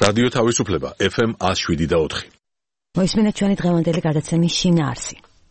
რადიო თავისუფლება FM 107.4. მოისმინეთ ჩვენი დღევანდელი გადაცემის შინაარსი.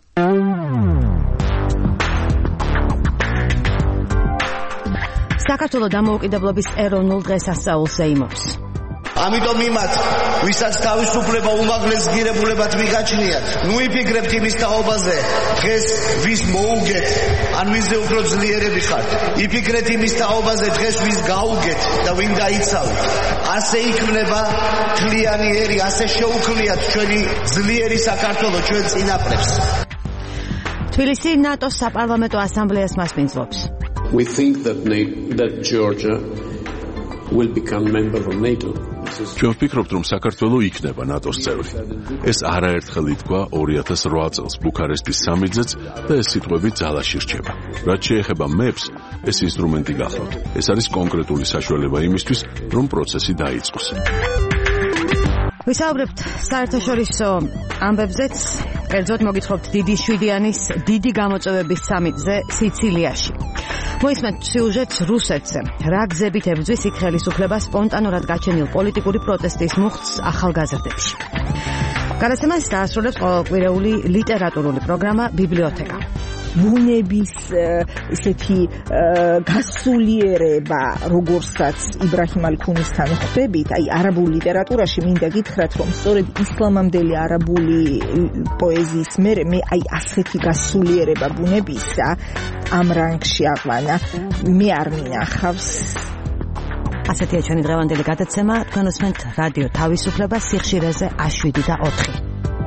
საქართველოს დამოუკიდებლობის ეროვნულ დღეს ასწაულს ეიმობს. ამიტომ იმათ, ვისაც თავისუფლება უმაღლეს ღირებულებად მიგაჩნიათ, ნუ იფიქრებთ იმის თაობაზე, დღეს ვის მოუგეთ, ან ვისზე უფრო ძლიერები ხართ. იფიქრეთ იმის თაობაზე, დღეს ვის გაუგეთ და ვინ დაიცავთ. ასე იქმნება თლიანი ერი, ასე შეუქმნიათ ჩვენი ძლიერი საქართველო ჩვენ წინაპრებს. თბილისი ნატოს საპარლამენტო ასამბლეას მასპინძლობს. We think that Georgia will become member of NATO. ჩვენ ვფიქრობთ, რომ საქართველო იქნება ნატოს წევრი. ეს არაერთხელ ითქვა 2008 წელს ბუქარესტის სამიტზეც და ეს სიტყვები ძალაში რჩება. რაც შეეხება მეებს, ეს ინსტრუმენტი გახლავთ. ეს არის კონკრეტული საშუალება იმისთვის, რომ პროცესი დაიწყოს. ვისაუბრებთ საერთაშორისო ამბებზეც, კერძოდ მოგითხრობთ დიდი შვიდიანის დიდი გამოწვევების სამიტზე სიცილიაში. მოისმენთ სიუჟეტს რუსეთზე. რა გზებით ებრძვის იქ ხელისუფლება სპონტანურად გაჩენილ პოლიტიკური პროტესტის მუხტს ახალგაზრდებში. გადაცემას დაასრულებს ყოველკვირეული ლიტერატურული პროგრამა ბიბლიოთეკა. ბუნების ესეთი გასულიერება, როგორცაც იბრაჰიმ ალ-ქუნისთან ხვდებით, აი არაბულ ლიტერატურაში მინდა გითხრათ, რომ სწორედ ისლამამდელი არაბული პოეზიის მერე მე აი ასეთი გასულიერება ბუნებისა ამ რანგში აყვანა მე არ მინახავს. ასეთია ჩვენი დღევანდელი გადაცემა. თქვენ უსმენთ რადიო თავისუფლება სიხშირეზე 7 და 4.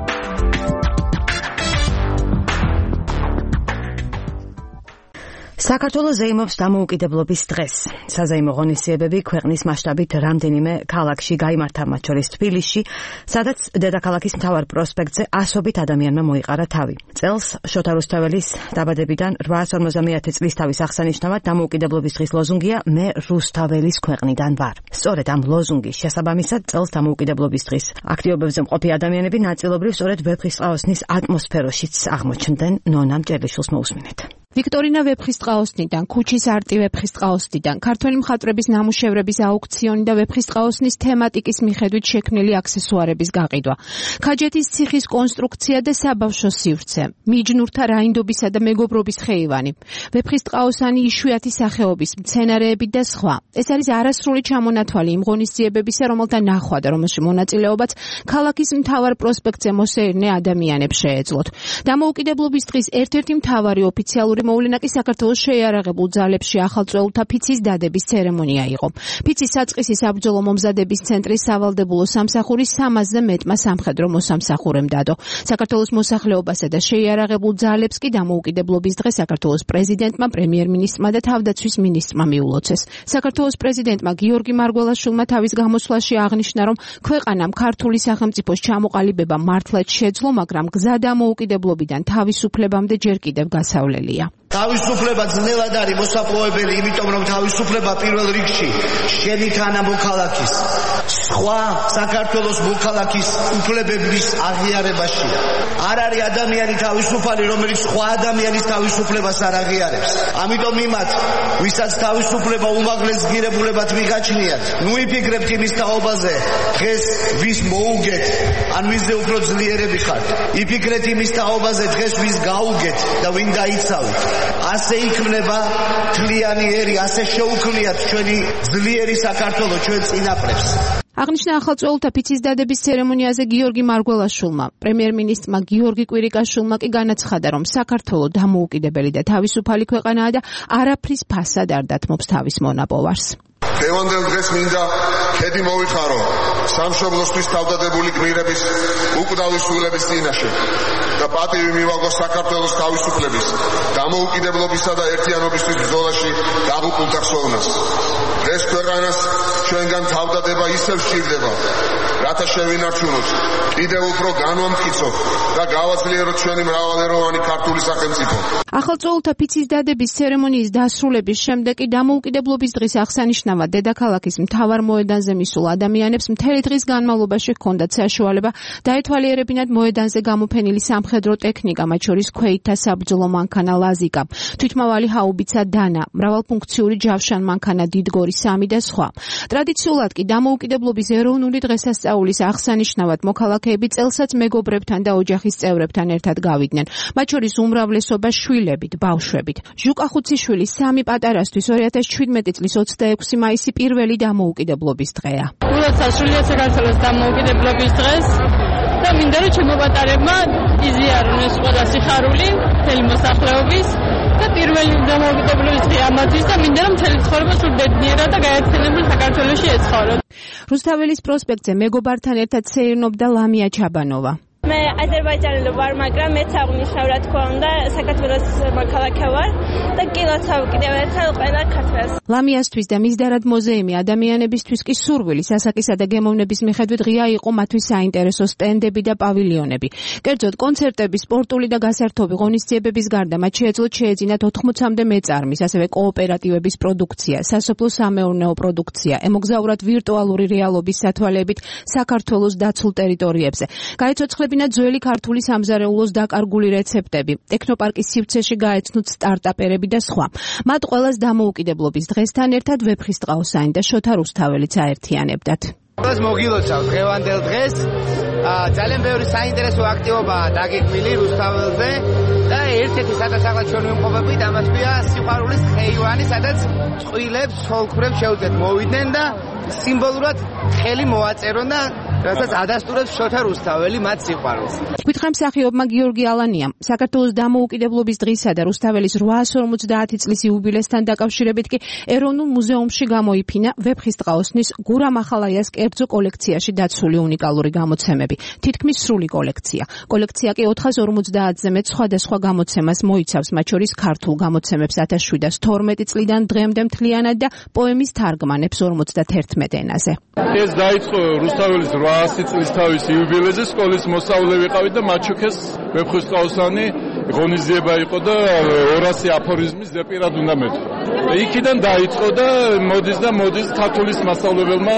საქართველოს ზეიმობს დამოუკიდებლობის დღეს. საზეიმო ღონისძიებები ქვეყნის მასშტაბით რამდენიმე ქალაქში გაიმართა, მათ შორის თბილისში, სადაც დედაქალაქის მთავარ პროსპექტზე ასობით ადამიანმა მოიყარა თავი. წელს შოთა რუსთაველის დაბადებიდან 850 წლის თავის აღსანიშნავად დამოუკიდებლობის დღის ლოზუნგია მე რუსთაველის ქვეყნიდან ვარ. სწორედ ამ ლოზუნგის შესაბამისად წელს დამოუკიდებლობის დღის აქტივობებზე მყოფი ადამიანები ნაწილობრივ სწორედ ვეფხისტყაოსნის ატმოსფეროშიც აღმოჩნდნენ. ნონა მჭერლიშვილს მოусმინეთ. ვიქტორინა ვეფხისტყაოსნიდან, ქუჩის არტი ვეფხისტყაოსნიდან, ქართველი მხატვრების ნამუშევრების აუქციონი და ვეფხისტყაოსნის თემატიკის მიხედვით შექმნილი აქსესუარების გაყიდვა. ქაჯეთის ციხის კონსტრუქცია და საბავშვო სივრცე, მიჯნურთა რაინდობისა და მეგობრობის ხეივანი, ვეფხისტყაოსანი იშვიათი სახეობის, მცენარეები და სხვა. ეს არის არასრული ჩამონათვალი იმ ღონისძიებებისა, რომელთა ნახვა და რომელში მონაწილეობაც ქალაქის მთავარ პროსპექტზე მოსეირნე ადამიანებს შეეძლოთ. დამოუკიდებლობის დღის ერთ-ერთი მთავარი ოფიციალური მოვლენა კი საქართველოს შეიარაღებულ ძალებში ახალწეულთა ფიცის დადების ცერემონია იყო. ფიცის საწყისი საბრძოლო მომზადების ცენტრის სავალდებულო სამსახურის 300-ზე მეტმა სამხედრო მოსამსახურემ დადო. საქართველოს მოსახლეობასა და შეიარაღებულ ძალებს კი დამოუკიდებლობის დღეს საქართველოს პრეზიდენტმა, პრემიერ-მინისტრმა და თავდაცვის მინისტრმა მიულოცეს. საქართველოს პრეზიდენტმა გიორგი მარგველაშვილმა თავის გამოსვლაში აღნიშნა, რომ ქვეყანამ ქართული სახელმწიფოს ჩამოყალიბება მართლაც შეძლო, მაგრამ გზა დამოუკიდებლობიდან თავისუფლებამდე ჯერ კიდევ გასავლელია. თავისუფლება ძნელად არის მოსაპოვებელი, იმიტომ რომ თავისუფლება პირველ რიგში შენი თანა მოქალაქის, სხვა საქართველოს მოქალაქის უფლებების აღიარებაშია. არ არის ადამიანი თავისუფალი, რომელიც სხვა ადამიანის თავისუფლებას არ აღიარებს. ამიტომ იმათ, ვისაც თავისუფლება უმაღლეს ღირებულებად მიგაჩნიათ, ნუ იფიქრებთ იმის თაობაზე, დღეს ვის მოუგეთ, ან ვისზე უფრო ძლიერები ხართ. იფიქრეთ იმის თაობაზე, დღეს ვის გაუგეთ და ვინ დაიცავთ. ასე იქმნება თლიანი ერი, ასე შეუქმნიათ ჩვენი ძლიერი საქართველო ჩვენ წინაპრებს. აღნიშნა ახალწეულთა ფიცის დადების ცერემონიაზე გიორგი მარგველაშვილმა. პრემიერ-მინისტრმა გიორგი კვირიკაშვილმა კი განაცხადა, რომ საქართველო დამოუკიდებელი და თავისუფალი ქვეყანაა და არაფრის ფასად არ დათმობს თავის მონაპოვარს. დღევანდელ დღეს მინდა ქედი მოვიხარო სამშობლოსთვის თავდადებული გმირების უკვდავის შვილების წინაშე და პატივი მივაღო საქართველოს თავისუფლების, დამოუკიდებლობისა და ერთიანობისთვის ბრძოლაში დაღუპულთა ხსოვნას. დღეს ქვეყანას ჩვენგან თავდადება ისევ სჭირდება, რათა შევინარჩუნოთ, კიდევ უფრო განვამტკიცოთ და გავაძლიეროთ ჩვენი მრავალეროვანი ქართული სახელმწიფო. ახალწეულთა ფიცის დადების ცერემონიის დასრულების შემდეგ კი დამოუკიდებლობის დღის აღსანიშნავად დედაქალაქის მთავარ მოედანზე მისულ ადამიანებს მთელი დღის განმავლობაში ჰქონდათ საშუალება დაეთვალიერებინათ მოედანზე გამოფენილი სამხედრო ტექნიკა, მათ შორის ქვეითთა საბრძოლო მანქანა ლაზიკა, თვითმავალი ჰაუბიცა დანა, მრავალფუნქციური ჯავშან მანქანა დიდგორი 3 და სხვა. ტრადიციულად კი დამოუკიდებლობის ეროვნული დღესასწაულის აღსანიშნავად მოქალაქეები წელსაც მეგობრებთან და ოჯახის წევრებთან ერთად გავიდნენ. მათ შორის უმრავლესობა შვილებით, ბავშვებით. ჟუკა ხუციშვილის 3 პატარასთვის 2017 წლის 26 მაისი პირველი დამოუკიდებლობის დღეა. გულად სასურველია საქართველოს დამოუკიდებლობის დღეს და მინდა რომ ჩემო პატარებმა იზიარონ ეს ყველა სიხარული მთელი მოსახლეობის და პირველი დამოუკიდებლობის დღე ამათვის და მინდა რომ მთელი ცხოვრება სულ ბედნიერად და გაერთიანებულ საქართველოში ეცხოვროთ. რუსთაველის პროსპექტზე მეგობართან ერთად სეირნობდა ლამია ჩაბანოვა. მე აზერბაიჯანელი ვარ, მაგრამ მეც აღნიშნავ რა თქმა უნდა საქართველოს მოქალაქე ვარ და გილოცავ კიდევ ერთხელ ყველა ქართველს. ლამიასთვის და მისდარად მუზეუმი ადამიანებისთვის კი სურვილის, ასაკისა და გემოვნების მიხედვით ღია იყო მათთვის საინტერესო სტენდები და პავილიონები. კერძოდ კონცერტები, სპორტული და გასართობი ღონისძიებების გარდა მათ შეეძლოთ შეეძინათ 80-მდე მეწარმის, ასევე კოოპერატივების პროდუქცია, სასოფლო-სამეურნეო პროდუქცია, ემოგზაურათ ვირტუალური რეალობის სათვალეებით საქართველოს დაცულ ტერიტორიებზე. გაეცოცხლებინათ ძველი ქართული სამზარეულოს დაკარგული რეცეპტები, ტექნოპარკის სივრცეში გაეცნოთ სტარტაპერები და სხვა. მათ ყველას დამოუკიდებლობის დღესთან ერთად ვეფხისტყაოსანი და შოთა რუსთაველიც აერთიანებდათ. მოგილოცავ დღევანდელ დღეს ძალიან ბევრი საინტერესო აქტივობაა დაგიქმნილი რუსთაველზე და ერთ-ერთი სადაც ახლა ჩვენ ვიმყოფებით ამას ქვია სიყვარულის ხეივანი, სადაც წყვილებს, სოლქურებს შეუძლიათ მოვიდნენ და სიმბოლურად ხელი მოაწერონ და რასაც ადასტურებს შოთა რუსთაველი მათ სიყვარულს. გითხრა მსახიობმა გიორგი ალანიამ, საქართველოს დამოუკიდებლობის დღისა და რუსთაველის 850 წლის იუბილესთან დაკავშირებით კი ეროვნულ მუზეუმში გამოიფინა ვეფხისტყაოსნის გურამ ახალაიას კერძო კოლექციაში დაცული უნიკალური გამოცემები. თითქმის სრული კოლექცია. კოლექცია კი 450-ზე მეტ სხვადასხვა გამოცემას მოიცავს, მათ შორის ქართულ გამოცემებს 1712 წლიდან დღემდე მთლიანად და პოემის თარგმანებს 51 ენაზე. ეს დაიწყო რუსთაველის 800 წლის თავის იუბილეზე, სკოლის მოსწავლე ვიყავით და მაჩუქეს ვეფხისტყაოსანი ღონისძიება იყო და 200 აფორიზმის ზეპირად უნდა მეთქვა. იქიდან დაიწყო და მოდის ქართულის მასწავლებელმა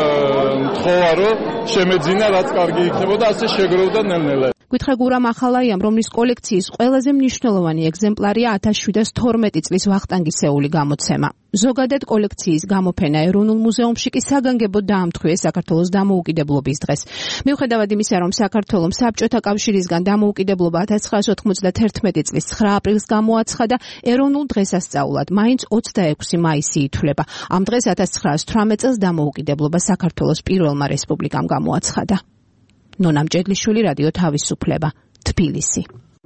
თხოვა რომ შემეძინა რაც კარგი იქნებოდა, ასე შეგროვდა ნელ-ნელა. გითხრა გურამ ახალაიამ, რომლის კოლექციის ყველაზე მნიშვნელოვანი ეგზემპლარია 1712 წლის ვახტანგისეული გამოცემა. ზოგადად კოლექციის გამოფენა ეროვნულ მუზეუმში კი საგანგებოდ დაამთხვიეს საქართველოს დამოუკიდებლობის დღეს. მიუხედავად იმისა, რომ საქართველომ საბჭოთა კავშირისგან დამოუკიდებლობა 1991 წლის 9 აპრილს გამოაცხადა, ეროვნულ დღესასწაულად მაინც 26 მაისი ითვლება. ამ დღეს 1918 წელს დამოუკიდებლობა საქართველოს პირველმა რესპუბლიკამ გამოაცხადა. ნონა მჭედლიშვილი, რადიო თავისუფლება, თბილისი.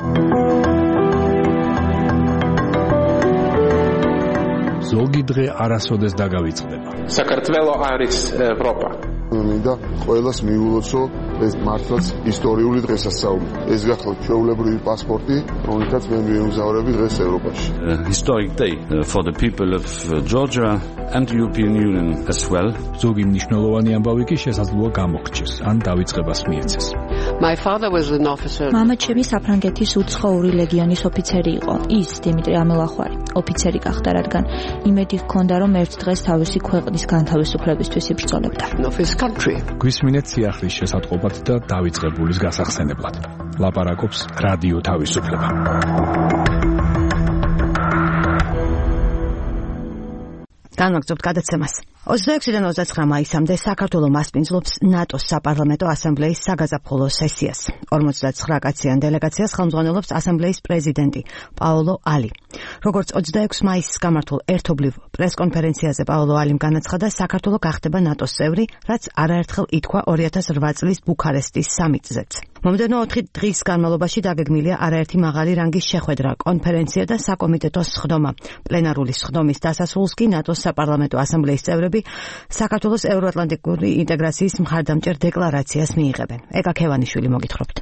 ზოგი დღე არასოდეს დაგავიწყდება. საქართველო არის ევროპა. მინდა ყველას მიულოცო ეს მართლაც ისტორიული დღესასწაული. ეს გახლავთ ჩვეულებრივი პასპორტი, რომელთაც მე მიემგზავრები დღეს ევროპაში. Historic day for the people of Georgia and the European Union as well. ზოგი მნიშვნელოვანი ამბავი კი შესაძლოა გამოგრჩეს, ან დავიწყებას მიეცეს. My father was an officer. მამა ჩემი საფრანგეთის უცხოური ლეგიონის ოფიცერი იყო. ის დიმიტრი ამელახვარი, ოფიცერი გახდა, რადგან იმედი ჰქონდა, რომ ერთ დღეს თავისი ქვეყნის განთავისუფლებისთვის იბრძოლებდა. გვისმინეთ სიახლის შესატყობად და დავიწყებულის გასახსენებლად. ლაპარაკობს რადიო თავისუფლება. განვაგრძობთ გადაცემას. 26-დან 29 მაისამდე საქართველო მასპინძლობს ნატოს საპარლამენტო ასამბლეის საგაზაფხულო სესიას. 59 კაციან დელეგაციას ხელმძღვანელობს ასამბლეის პრეზიდენტი პაოლო ალი. როგორც 26 მაისს გამართულ ერთობლივ პრესკონფერენციაზე პაოლო ალიმ განაცხადა, საქართველო გახდება ნატოს წევრი, რაც არაერთხელ ითქვა 2008 წლის ბუქარესტის სამიტზეც. მომდევნო 4 დღის განმავლობაში დაგეგმილია არაერთი მაღალი რანგის შეხვედრა, კონფერენცია და საკომიტეტო სხდომა. პლენარული სხდომის დასასრულს კი ნატოს საპარლამენტო ასამბლეის წევრები საქართველოს ევროატლანტიკური ინტეგრაციის მხარდამჭერ დეკლარაციას მიიღებენ. ეკა ქევანიშვილი, მოგითხრობთ.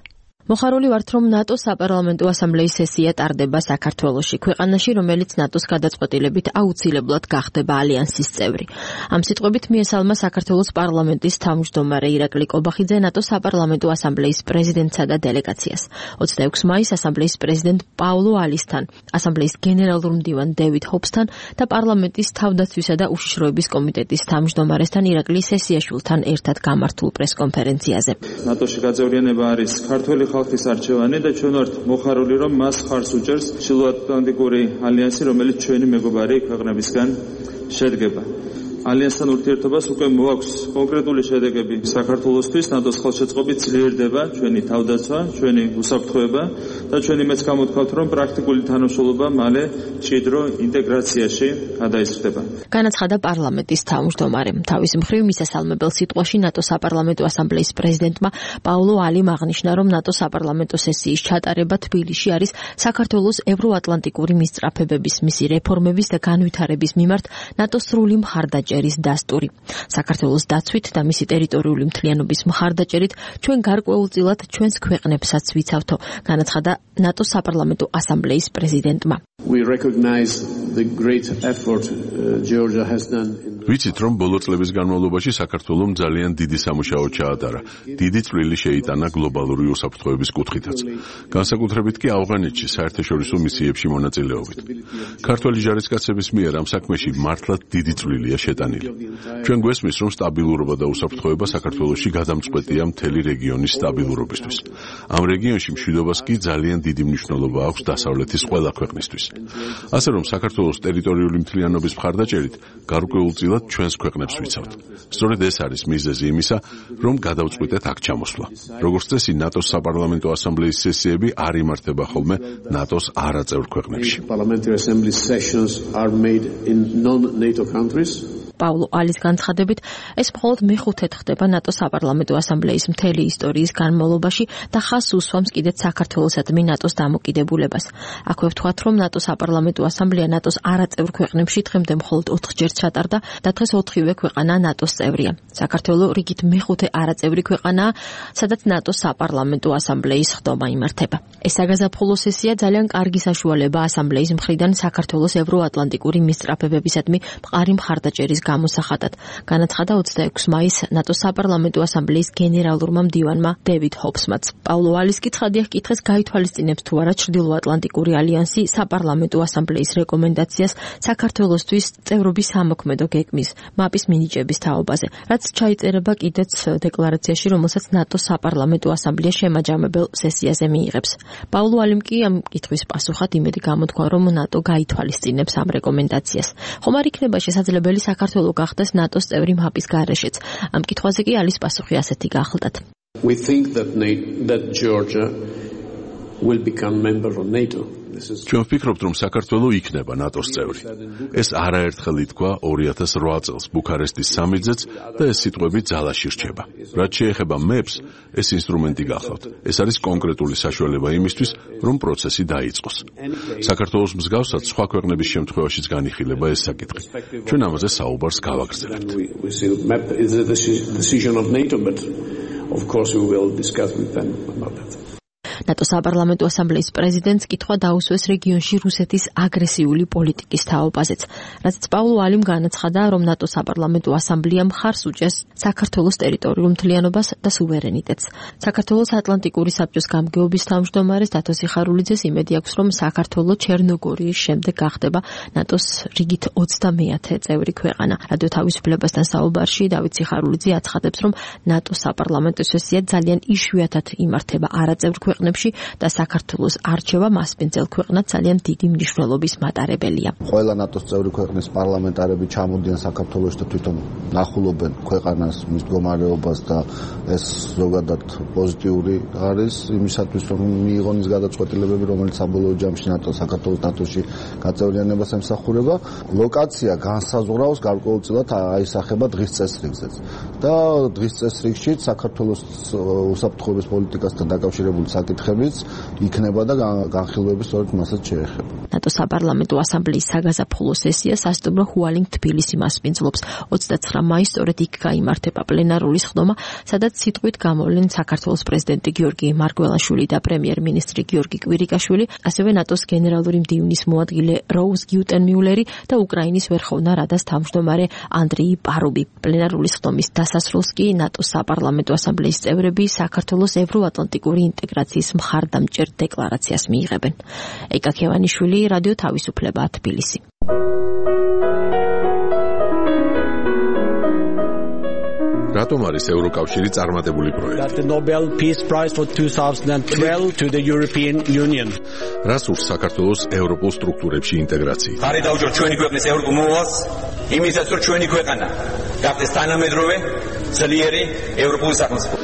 მოხარული ვართ, რომ ნატოს საპარლამენტო ასამბლეის სესია ტარდება საქართველოში, ქვეყანაში, რომელიც ნატოს გადაწყვეტილებით აუცილებლად გახდება ალიანსის წევრი. ამ სიტყვებით მიესალმა საქართველოს პარლამენტის თავმჯდომარე ირაკლი კობახიძე ნატოს საპარლამენტო ასამბლეის პრეზიდენტსა და დელეგაციას. 26 მაისს ასამბლეის პრეზიდენტ პაულო ალისთან, ასამბლეის გენერალურ მდივან დევიდ ჰობსთან და პარლამენტის თავდაცვისა და უშიშროების კომიტეტის თავმჯდომარესთან ირაკლი სესიაშვილთან ერთად გამართულ პრესკონფერენციაზე. ნატოში გაწევრიანება არის ქართველი ხალხის არჩევანი და ჩვენ ვართ მოხარული, რომ მას ხარს უჭერს ჩრდილოატლანტიკური ალიანსი, რომელიც ჩვენი მეგობარი ქვეყნებისგან შედგება. ალიანსთან ურთიერთობას უკვე მოაქვს კონკრეტული შედეგები საქართველოსთვის. ნატოს ხელშეწყობით ძლიერდება ჩვენი თავდაცვა, ჩვენი უსაფრთხოება და ჩვენ იმედს გამოთქვათ, რომ პრაქტიკული თანამშრომლობა მალე მჭიდრო ინტეგრაციაში გადაიზრდება. განაცხადა პარლამენტის თავმჯდომარემ. თავის მხრივ მისასალმებელ სიტყვაში ნატოს საპარლამენტო ასამბლეის პრეზიდენტმა პაულო ალიმ აღნიშნა, რომ ნატოს საპარლამენტო სესიის ჩატარება თბილისში არის საქართველოს ევროატლანტიკური მისწრაფებების, მისი რეფორმების და განვითარების მიმართ ნატოს სრული მხარდაჭერის დასტური. საქართველოს დაცვით და მისი ტერიტორიული მთლიანობის მხარდაჭერით ჩვენ გარკვეულწილად ჩვენს ქვეყნებსაც ვიცავთო, განაცხადა ნატოს საპარლამენტო ასამბლეის პრეზიდენტმა. We recognize the great effort Georgia has done. ვიცით, რომ ბოლო წლების განმავლობაში საქართველომ ძალიან დიდი სამუშაო ჩაატარა. დიდი წვლილი შეიტანა გლობალური უსაფრთხოების კუთხითაც. განსაკუთრებით კი ავღანეთში საერთაშორისო მისიებში მონაწილეობით. ქართველი ჯარისკაცების მიერ ამ საქმეში მართლაც დიდი წვლილია შეტანილი. ჩვენ გვესმის, რომ სტაბილურობა და უსაფრთხოება საქართველოში გადამწყვეტია მთელი რეგიონის სტაბილურობისთვის. ამ რეგიონში მშვიდობას კი ძალიან დიდი მნიშვნელობა აქვს დასავლეთის ყველა ქვეყნისთვის. ასე რომ საქართველოს ტერიტორიული მთლიანობის მხარდაჭერით გარკვეულწილად ჩვენს ქვეყნებს ვიცავთ. სწორედ ეს არის მიზეზი იმისა, რომ გადავწყვიტეთ აქ ჩამოსვლა. როგორც წესი, ნატოს საპარლამენტო ასამბლეის სესიები არ იმართება ხოლმე ნატოს არაწევრ ქვეყნებში. Parliamentary assembly sessions are made in non-NATO countries. პაულო ალის განცხადებით, ეს მხოლოდ მეხუთედ ხდება ნატოს საპარლამენტო ასამბლეის მთელი ისტორიის განმავლობაში და ხაზს უსვამს კიდეც საქართველოსადმი ნატოს დამოკიდებულებას. აქვე ვთქვათ, რომ ნატოს საპარლამენტო ასამბლეა ნატოს არაწევრ ქვეყნებში დღემდე მხოლოდ 4ჯერ ჩატარდა და დღეს 4-ვე ქვეყანა ნატოს წევრია. საქართველო რიგით მეხუთე არაწევრი ქვეყანაა, სადაც ნატოს საპარლამენტო ასამბლეის ხდომა იმართება. ეს საგაზაფხულო სესია ძალიან კარგი საშუალება ასამბლეის მხრიდან საქართველოს ევროატლანტიკური მისწრაფებებისადმი მყარი მხარდაჭერის გამოსახატად. განაცხადა 26 მაისს ნატოს საპარლამენტო ასამბლეის გენერალურმა მდივანმა დევიდ ჰობსმაც. პაულო ალის კი ცხადია კითხეს გაითვალისწინებს თუ არა ჩრდილოატლანტიკური ალიანსი საპარლამენტო ასამბლეის რეკომენდაციას საქართველოსთვის წევრობის სამოქმედო გეგმის მაპის მინიჭების თაობაზე, რაც ჩაიწერება კიდეც დეკლარაციაში, რომელსაც ნატოს საპარლამენტო ასამბლეა შემაჯამებელ სესიაზე მიიღებს. პაულო ალიმ კი ამ კითხვის პასუხად იმედი გამოთქვა, რომ ნატო გაითვალისწინებს ამ რეკომენდაციას. ხომ არ იქნება შესაძლებელი საქართველოს გახდეს ნატოს წევრი მაპის გარეშეც. ამ კითხვაზე კი ალის პასუხი ასეთი გახლდათ. We think that Georgia will become member of NATO. ჩვენ ვფიქრობთ, რომ საქართველო იქნება ნატოს წევრი. ეს არაერთხელ ითქვა 2008 წელს ბუქარესტის სამიტზეც და ეს სიტყვები ძალაში რჩება. რაც შეეხება მეps, ეს ინსტრუმენტი გახლავთ. ეს არის კონკრეტული საშუალება იმისთვის, რომ პროცესი დაიწყოს. საქართველოს მსგავსად სხვა ქვეყნების შემთხვევაშიც განიხილება ეს საკითხი. ჩვენ ამაზე საუბარს გავაგრძელებთ. Of course we will discuss with them about that. ნატოს საპარლამენტო ასამბლეის პრეზიდენტს კითხვა დაუსვეს რეგიონში რუსეთის აგრესიული პოლიტიკის თაობაზეც, რაც პაულო ალიმ განაცხადა, რომ ნატოს საპარლამენტო ასამბლეა მხარს უჭერს საქართველოს ტერიტორიულ მთლიანობას და სუვერენიტეტს. საქართველოს ატლანტიკური საბჭოს გამგეობის თავმჯდომარეს დათო სიხარულიძეს იმედი აქვს, რომ საქართველო ჩერნოგორიის შემდეგ გახდება ნატოს რიგით 20-მე წევრი ქვეყანა. რადიო თავისუფლებასთან საუბარში დავით სიხარულიძე აცხადებს, რომ ნატოს საპარლამენტო სესია ძალიან იშვიათად იმართება არაწევრ ქვეყნებში და საქართველოს არჩევა მასპინძელ ქვეყნად ძალიან დიდი მნიშვნელობის მატარებელია. ყველა ნატოს წევრი ქვეყნის პარლამენტარები ჩამოდიან საქართველოში და თვითონ ნახულობენ ქვეყანას, მის მდგომარეობას და ეს ზოგადად პოზიტიური არის იმისათვის, რომ მიიღონ ის გადაწყვეტილებები, რომელიც საბოლოო ჯამში საქართველოს ნატოში გაწევრიანებას ემსახურება. ლოკაცია განსაზღვრავს გარკვეულწილად აისახება დღის წესრიგზეც. და დღის წესრიგში საქართველოს უსაფრთხოების პოლიტიკასთან დაკავშირებული საკითხები საკითხებიც იქნება და განხილვები სწორედ მასაც შეეხება. ნატოს საპარლამენტო ასამბლეის საგაზაფხულო სესია სასტუმრო ჰუალინგ თბილისი მასპინძლობს. 29 მაისს სწორედ იქ გაიმართება პლენარული სხდომა, სადაც სიტყვით გამოვლენ საქართველოს პრეზიდენტი გიორგი მარგველაშვილი და პრემიერ-მინისტრი გიორგი კვირიკაშვილი, ასევე ნატოს გენერალური მდივნის მოადგილე როუზ გიუტენმიულერი და უკრაინის ვერხოვნა რადას თავმჯდომარე ანდრეი პარუბი. პლენარული სხდომის დასასრულს კი ნატოს საპარლამენტო ასამბლეის წევრები საქართველოს ევროატლანტიკური ინტეგრაციის მხარდამჭერ დეკლარაციას მიიღებენ. ეკა ქევანიშვილი, რადიო თავისუფლება, თბილისი. რატომ არის ევროკავშირი წარმატებული პროექტი? The Nobel Peace Prize for 2012 to the European Union. რას ურს საქართველოს ევროპულ სტრუქტურებში ინტეგრაცია? ხარი დაუჯო ჩვენი ქვეყნის ევროპულ მოვალს, იმისაც რომ ჩვენი ქვეყანა გახდეს თანამედროვე, ძლიერი ევროპული სახელმწიფო.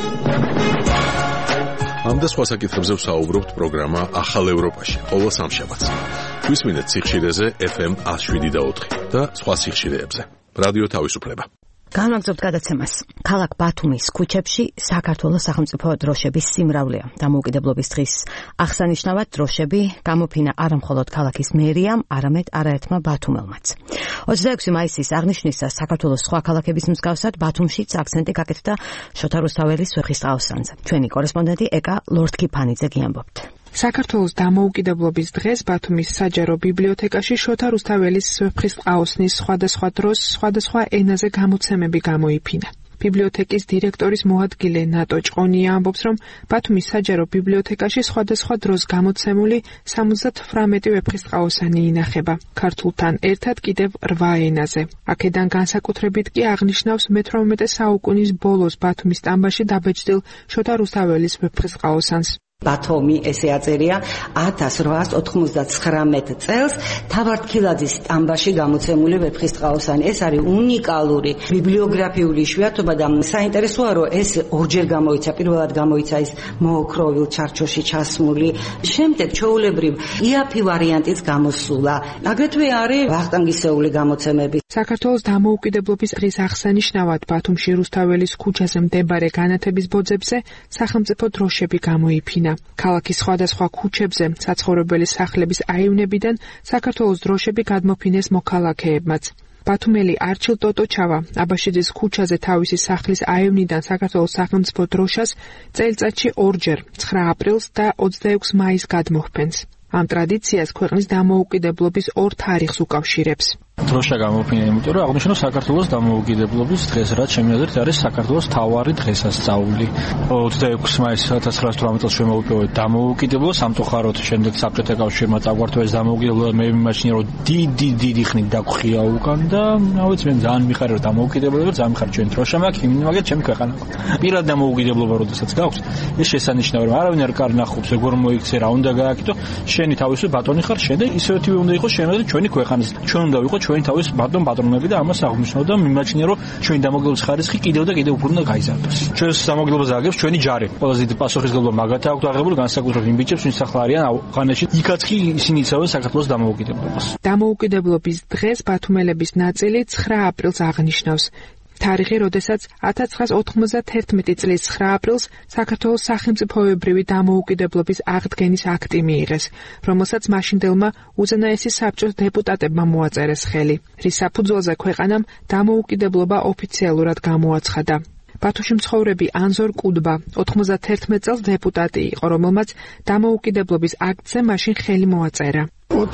ამ და სხვა საკითხებზე ვსაუბრობთ პროგრამა ახალ ევროპაში, ყოველ სამშაბათს. გვისმინეთ სიხშირეზე FM 107.4 და სხვა სიხშირეებზე. რადიო თავისუფლება. განვაგრძობთ გადაცემას. ქალაქ ბათუმის ქუჩებში საქართველოს სახელმწიფო დროშების სიმრავლეა. დამოუკიდებლობის დღის აღსანიშნავად დროშები გამოფინა არა მხოლოდ ქალაქის მერიამ, არამედ არაერთმა ბათუმელმაც. 26 მაისის აღნიშვნისას საქართველოს სხვა ქალაქების მსგავსად ბათუმშიც აქცენტი გაკეთდა შოთა რუსთაველის ვეფხისტყაოსანზე. ჩვენი კორესპონდენტი ეკა ლორდ-კიფანიძე გიამბობთ. საქართველოს დამოუკიდებლობის დღეს ბათუმის საჯარო ბიბლიოთეკაში შოთა რუსთაველის ვეფხისტყაოსნის სხვადასხვა დროს სხვადასხვა ენაზე გამოცემები გამოიფინა. ბიბლიოთეკის დირექტორის მოადგილე ნატო ჭყონია ამბობს, რომ ბათუმის საჯარო ბიბლიოთეკაში სხვადასხვა დროს გამოცემული 78 ვეფხისტყაოსანი ინახება, ქართულთან ერთად კიდევ 8 ენაზე. აქედან განსაკუთრებით კი აღნიშნავს მე-18 საუკუნის ბოლოს ბათუმის ტამბაში დაბეჭდილ შოთა რუსთაველის ვეფხისტყაოსანს. ბათუმი ესე აწერია 1899 წელს თავართქილაძის ტამბაში გამოცემული ვეფხისტყაოსანი. ეს არის უნიკალური ბიბლიოგრაფიული იშვიათობა და საინტერესოა, რომ ეს ორჯერ გამოიცა. პირველად გამოიცა ის მოოქროვილ ჩარჩოში ჩასმული, შემდეგ ჩვეულებრივ იაფი ვარიანტიც გამოსულა. აგრეთვე არის ვახტანგისეული გამოცემები. საქართველოს დამოუკიდებლობის დღის აღსანიშნავად ბათუმში რუსთაველის ქუჩაზე მდებარე განათების ბოძებზე სახელმწიფო დროშები გამოიფინა. ქალაქის სხვადასხვა ქუჩებზე საცხოვრებელი სახლების აივნებიდან საქართველოს დროშები გადმოფინეს მოქალაქეებმაც. ბათუმელი არჩილ ტოტოჩავა აბაშიძის ქუჩაზე თავისი სახლის აივნიდან საქართველოს სახელმწიფო დროშას წელიწადში ორჯერ 9 აპრილს და 26 მაისს გადმოჰფენს. ამ ტრადიციას ქვეყნის დამოუკიდებლობის ორ თარიღს უკავშირებს. დროშა გამოფინა, იმიტომ რომ აღნიშნავს საქართველოს დამოუკიდებლობის დღეს, რაც ჩემი აზრით არის საქართველოს მთავარი დღესასწაული. 26 მაისს 1918 წელს შემოუპოვეთ დამოუკიდებლობას, სამწუხაროდ შემდეგ საბჭოთა კავშირმა წაგვართვა ეს დამოუკიდებლობა, მე მიმაჩნია რომ დიდი ხნით დაგხვია უკან და ავიც მე ძალიან მიხარ რომ დამოუკიდებლობა, ძალიან მიხარ ჩვენ დროშა მაქვს, იმაგეთ ჩემი ქვეყანა. პირად დამოუკიდებლობა როდესაც გაქვს, ეს შესანიშნავია რომ არავინ არ კარნახობს, ეგ მოიქცე რა უნდა გააკეთო, შენი თავისი ბატონი ხარ, შენ და ისეთივე უნდა იყოს შენ და ჩვენი ქვეყანის. ჩვენ უნდა ვიყო ჩვენი თავის ბატონები და ამას აღნიშნავ და მიმაჩნია რომ ჩვენი დამოუკიდებლობის ხარისხი კიდევ და კიდევ უფრო უნდა გაიზარდოს. ჩვენს დამოუკიდებლობას აგებს ჩვენი ჯარი. ყველაზე დიდი პასუხისმგებლობა მაგათ აქვს აღებული განსაკუთრებით იმ ბიჭებს, ვინც ახლა არიან ავღანეთში. იქაც კი ისინი იცავენ საქართველოს დამოუკიდებლობას. დამოუკიდებლობის დღეს ბათუმელების ნაწილი 9 აპრილს აღნიშნავს. თარიღი, როდესაც 1991 წლის 9 აპრილს საქართველოს სახელმწიფოებრივი დამოუკიდებლობის აღდგენის აქტი მიიღეს, რომელსაც მაშინდელმა უზენაესი საბჭოს დეპუტატებმა მოაწერეს ხელი, რის საფუძველზე ქვეყანამ დამოუკიდებლობა ოფიციალურად გამოაცხადა. ბათუმში მცხოვრები ანზორ კუდბა 91 წელს დეპუტატი იყო, რომელმაც დამოუკიდებლობის აქტზე მაშინ ხელი მოაწერა.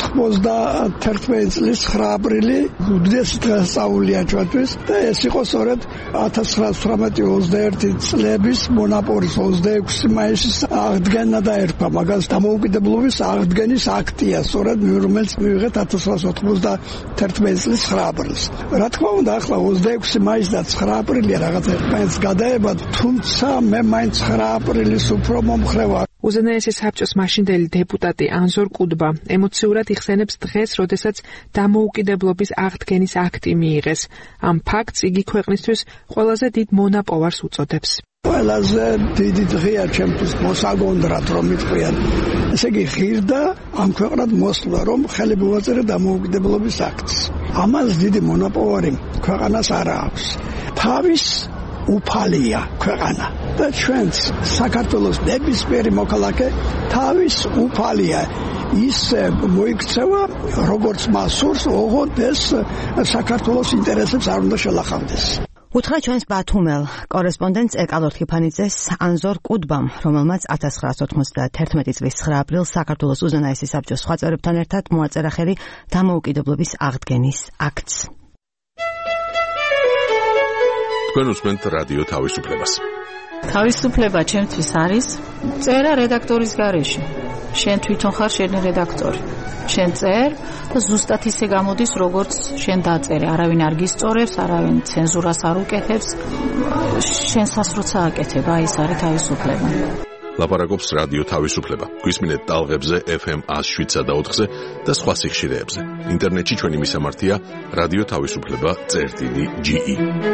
91 წლის 9 აპრილი უდიდესი დღესასწაულია ჩვენთვის და ეს იყო სწორედ 1918-21 წლების მონაპორის 26 მაისის აღდგენა დაერქვა. მაგას დამოუკიდებლობის აღდგენის აქტია, სწორედ რომელიც მივიღეთ 1991 წლის 9 აპრილს. რა თქმა უნდა, ახლა 26 მაისი და 9 აპრილია რაღაცა ერთმანეთს გადაებად, თუმცა მე მაინც 9 აპრილის უფრო მომხრევა. უზენაესი საბჭოს მაშინდელი დეპუტატი ანზორ კუდბა ემოციურად იხსენებს დღეს, როდესაც დამოუკიდებლობის აღდგენის აქტი მიიღეს. ამ ფაქტს იგი ქვეყნისთვის ყველაზე დიდ მონაპოვარს უწოდებს. ყველაზე დიდი დღეა ჩემთვის მოსაგონდრად, რომ მიტყვიან. ესე იგი, ღირდა ამ ქვეყნად მოსვლა, რომ ხელი მოვაწერე დამოუკიდებლობის აქტს. ამას დიდი მონაპოვარი ქვეყანას არ აქვს. თავის უფალია ქვეყანა და ჩვენც საქართველოს ნებისმიერი მოქალაქე თავის უფალია ის მოიქცევა როგორც მასურს ოღონდ ეს საქართველოს ინტერესებს არ უნდა შელახავდეს. უთხრა ჩვენს ბათუმელ კორესპონდენტს ეკალორ თიფანიძეს ანზორ კუდბამ, რომელმაც 1991 წლის 9 აპრილს საქართველოს უზენაესი საბჭოს სხვა წევრებთან ერთად მოაწერა ხელი დამოუკიდებლობის აღდგენის აქტს. თქვენ უსმენთ რადიო თავისუფლებას. თავისუფლება ჩემთვის არის წერა რედაქტორის გარეშე. შენ თვითონ ხარ შენი რედაქტორი. შენ წერ და ზუსტად ისე გამოდის, როგორც შენ დაწერე. არავინ არ გისწორებს, არავინ ცენზურას არ უკეთებს. შენსაც როცა აკეთება, ის არის თავისუფლება. ლაპარაკობს რადიო თავისუფლება. გვისმინეთ ტალღებზე FM 107.4-ზე და სხვა სიხშირეებზე. ინტერნეტში ჩვენი მისამართია რადიო თავისუფლება.ge.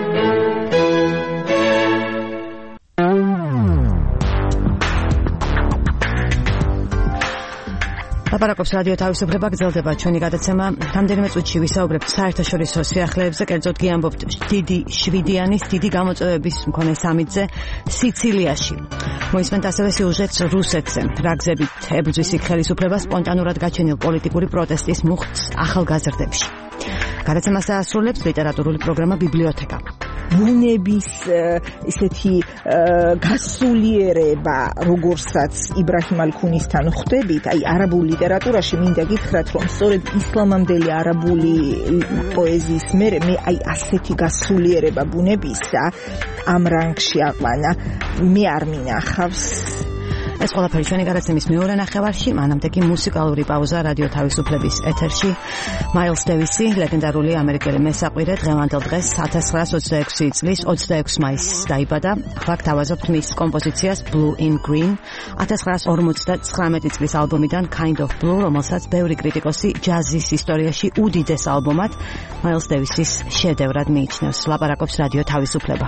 ლაპარაკობს რადიო თავისუფლება, გრძელდება ჩვენი გადაცემა. რამდენიმე წუთში ვისაუბრებთ საერთაშორისო სიახლეებზე, კერძოდ გიამბობთ დიდი შვიდიანის დიდი გამოწვევების მქონე სამიტზე სიცილიაში. მოისმენთ ასევე სიუჟეტს რუსეთზე. რა გზებით ებრძვის იქ ხელისუფლება სპონტანურად გაჩენილ პოლიტიკური პროტესტის მუხტს ახალგაზრდებში. გადაცემას დაასრულებს ლიტერატურული პროგრამა ბიბლიოთეკა. ბუნების ისეთი გასულიერება, როგორცაც იბრაჰიმ ალ-ქუნისთან ხვდებით, აი არაბულ ლიტერატურაში მინდა გითხრათ, რომ სწორედ ისლამამდელი არაბული პოეზიის მერე მე აი ასეთი გასულიერება ბუნებისა ამ რანგში აყვანა, მე არ მინახავს. ეს ყველაფერი ჩვენი გადაცემის მეორე ნახევარში, მანამდე კი მუსიკალური პაუზა რადიო თავისუფლების ეთერში. მაილს დევისი, ლეგენდარული ამერიკელი მესაყვირე, დღევანდელ დღეს 1926 წლის 26 მაისს დაიბადა. ახლა გთავაზობთ მის კომპოზიციას Blue in Green, 1959 წლის ალბომიდან Kind of Blue, რომელსაც ბევრი კრიტიკოსი ჯაზის ისტორიაში უდიდეს ალბომად მაილს დევისის შედევრად მიიჩნევს. ლაპარაკობს რადიო თავისუფლება.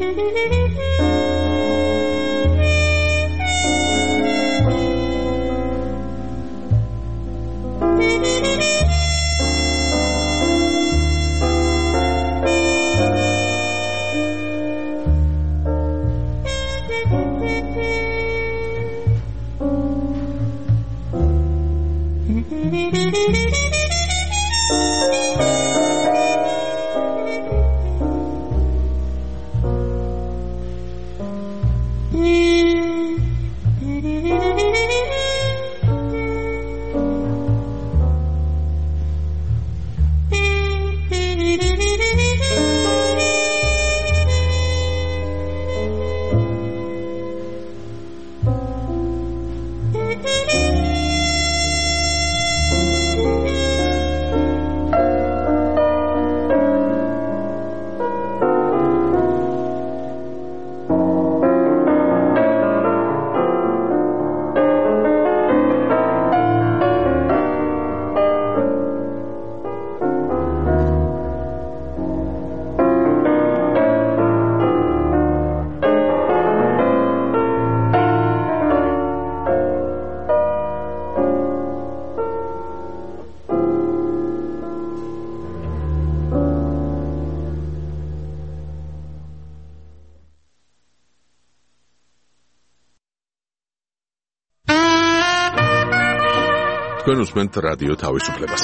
თქვენ უსმენთ რადიო თავისუფლებას.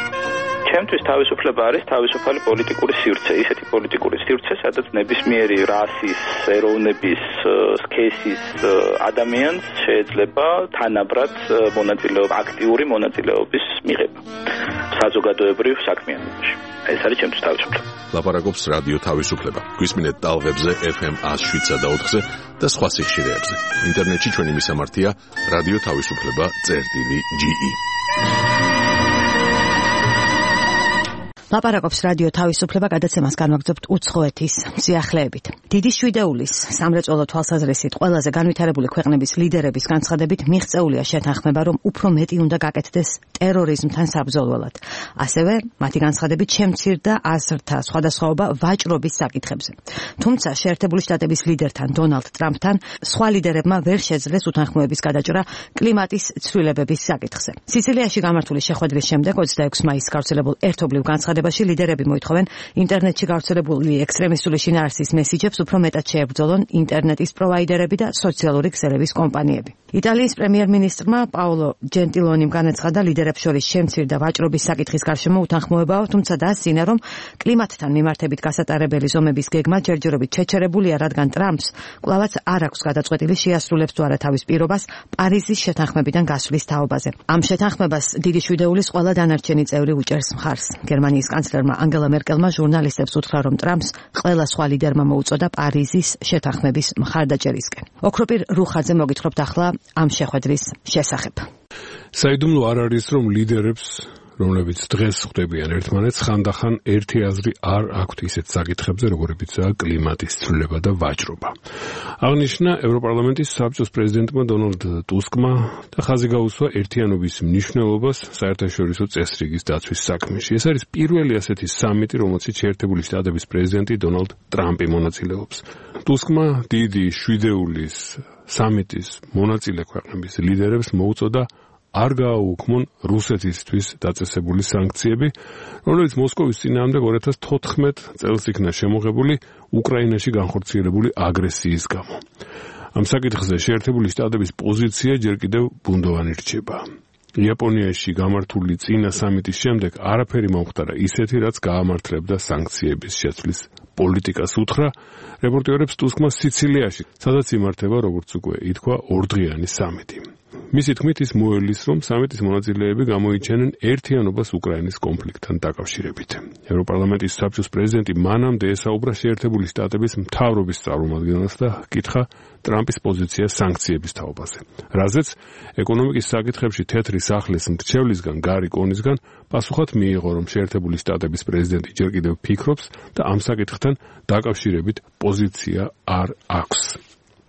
ჩემთვის თავისუფლება არის თავისუფალი პოლიტიკური სივრცე, ისეთი პოლიტიკური სივრცე, სადაც ნებისმიერი რასის, ეროვნების, სქესის ადამიანს შეიძლება თანაბრად აქტიური მონაწილეობის მიღება საზოგადოებრივ საქმიანობაში. ეს არის ჩემთვის თავისუფლება. ლაპარაკობს რადიო თავისუფლება. გვისმინეთ ტალღებზე FM 107.4-ზე და სხვა სიხშირეებზე. ინტერნეტში ჩვენი მისამართია რადიო თავისუფლება.ge. ლაპარაკობს რადიო თავისუფლება, გადაცემას განვაგრძობთ უცხოეთის სიახლეებით. დიდი შვიდეულის სამრეწველო თვალსაზრისით ყველაზე განვითარებული ქვეყნების ლიდერების განცხადებით მიღწეულია შეთანხმება, რომ უფრო მეტი უნდა გაკეთდეს ტერორიზმთან საბრძოლველად. ასევე მათი განცხადებით შემცირდა აზრთა სხვადასხვაობა ვაჭრობის საკითხებზე. თუმცა შეერთებული შტატების ლიდერთან დონალდ ტრამპთან სხვა ლიდერებმა ვერ შეძლეს უთანხმოების გადაჭრა კლიმატის ცვლილებების საკითხზე. სიცილიაში გამართული შეხვედრის შემდეგ 26 მაისს გავრცელებულ ერთობლივ განცხადებაში ლიდერები მოითხოვენ ინტერნეტში გავრცელებული ექსტრემისტული შინაარსის მესიჯებს უფრო მეტად შეებრძოლონ ინტერნეტის პროვაიდერები და სოციალური ქსელების კომპანიები. იტალიის პრემიერ-მინისტრმა პაოლო ჯენტილონიმ განაცხადა, ლიდერებს შორის შემცირდა ვაჭრობის საკითხის გარშემო უთანხმოებაო, თუმცა დაასწინა, რომ კლიმატთან მიმართებით გასატარებელი ზომების გეგმა ჯერჯერობით შეჩერებულია, რადგან ტრამპს კვლავაც არ აქვს გადაწყვეტილი შეასრულებს თუ არა თავის პირობას პარიზის შეთანხმებიდან გასვლის თაობაზე. ამ შეთანხმებას დიდი შვიდეულის ყველა დანარჩენი წევრი უჭერს მხარს. გერმანიის კანცლერმა ანგელა მერკელმა ჟურნალისტებს უთხრა, რომ ტრამპს ყველა სხვა ლიდერმა მოუწოდა პარიზის შეთანხმების მხარდაჭერისკენ. ოქროპირ რუხაძე მოგითხრობთ ახლა ამ შეხვედრის შესახებ. საიდუმლო არ არის, რომ ლიდერებს, რომლებიც დღეს ხვდებიან ერთმანეთს, ხანდახან ერთი აზრი არ აქვთ ისეთ საკითხებზე, როგორებიცაა კლიმატის ცვლილება და ვაჭრობა. აღნიშნა ევროპარლამენტის საბჭოს პრეზიდენტმა დონალდ ტუსკმა და ხაზი გაუსვა ერთიანობის მნიშვნელობას საერთაშორისო წესრიგის დაცვის საქმეში. ეს არის პირველი ასეთი სამიტი, რომელშიც შეერთებული შტატების პრეზიდენტი დონალდ ტრამპი მონაწილეობს. ტუსკმა დიდი შვიდეულის სამიტის მონაწილე ქვეყნების ლიდერებს მოუწოდა არ გააუქმონ რუსეთისთვის დაწესებული სანქციები, რომელიც მოსკოვის წინააღმდეგ 2014 წელს იქნა შემოღებული უკრაინაში განხორციელებული აგრესიის გამო. ამ საკითხზე შეერთებული შტატების პოზიცია ჯერ კიდევ ბუნდოვანი რჩება. იაპონიაში გამართული წინა სამიტის შემდეგ არაფერი მომხდარა ისეთი, რაც გაამართლებდა სანქციების შეცვლის პოლიტიკას. უთხრა რეპორტერებს ტუსკმა სიცილიაში, სადაც იმართება, როგორც უკვე ითქვა, ორდღიანი სამიტი. მისი თქმით, ის მოელის, რომ სამიტის მონაწილეები გამოიჩენენ ერთიანობას უკრაინის კონფლიქტთან დაკავშირებით. ევროპარლამენტის საბჭოს პრეზიდენტი მანამდე ესაუბრა შეერთებული შტატების მთავრობის წარმომადგენელს და ჰკითხა ტრამპის პოზიცია სანქციების თაობაზე. რაზეც ეკონომიკის საკითხებში თეთრი სახლის მრჩევლისგან გარი კონისგან პასუხად მიიღო, რომ შეერთებული შტატების პრეზიდენტი ჯერ კიდევ ფიქრობს და ამ საკითხთან დაკავშირებით პოზიცია არ აქვს.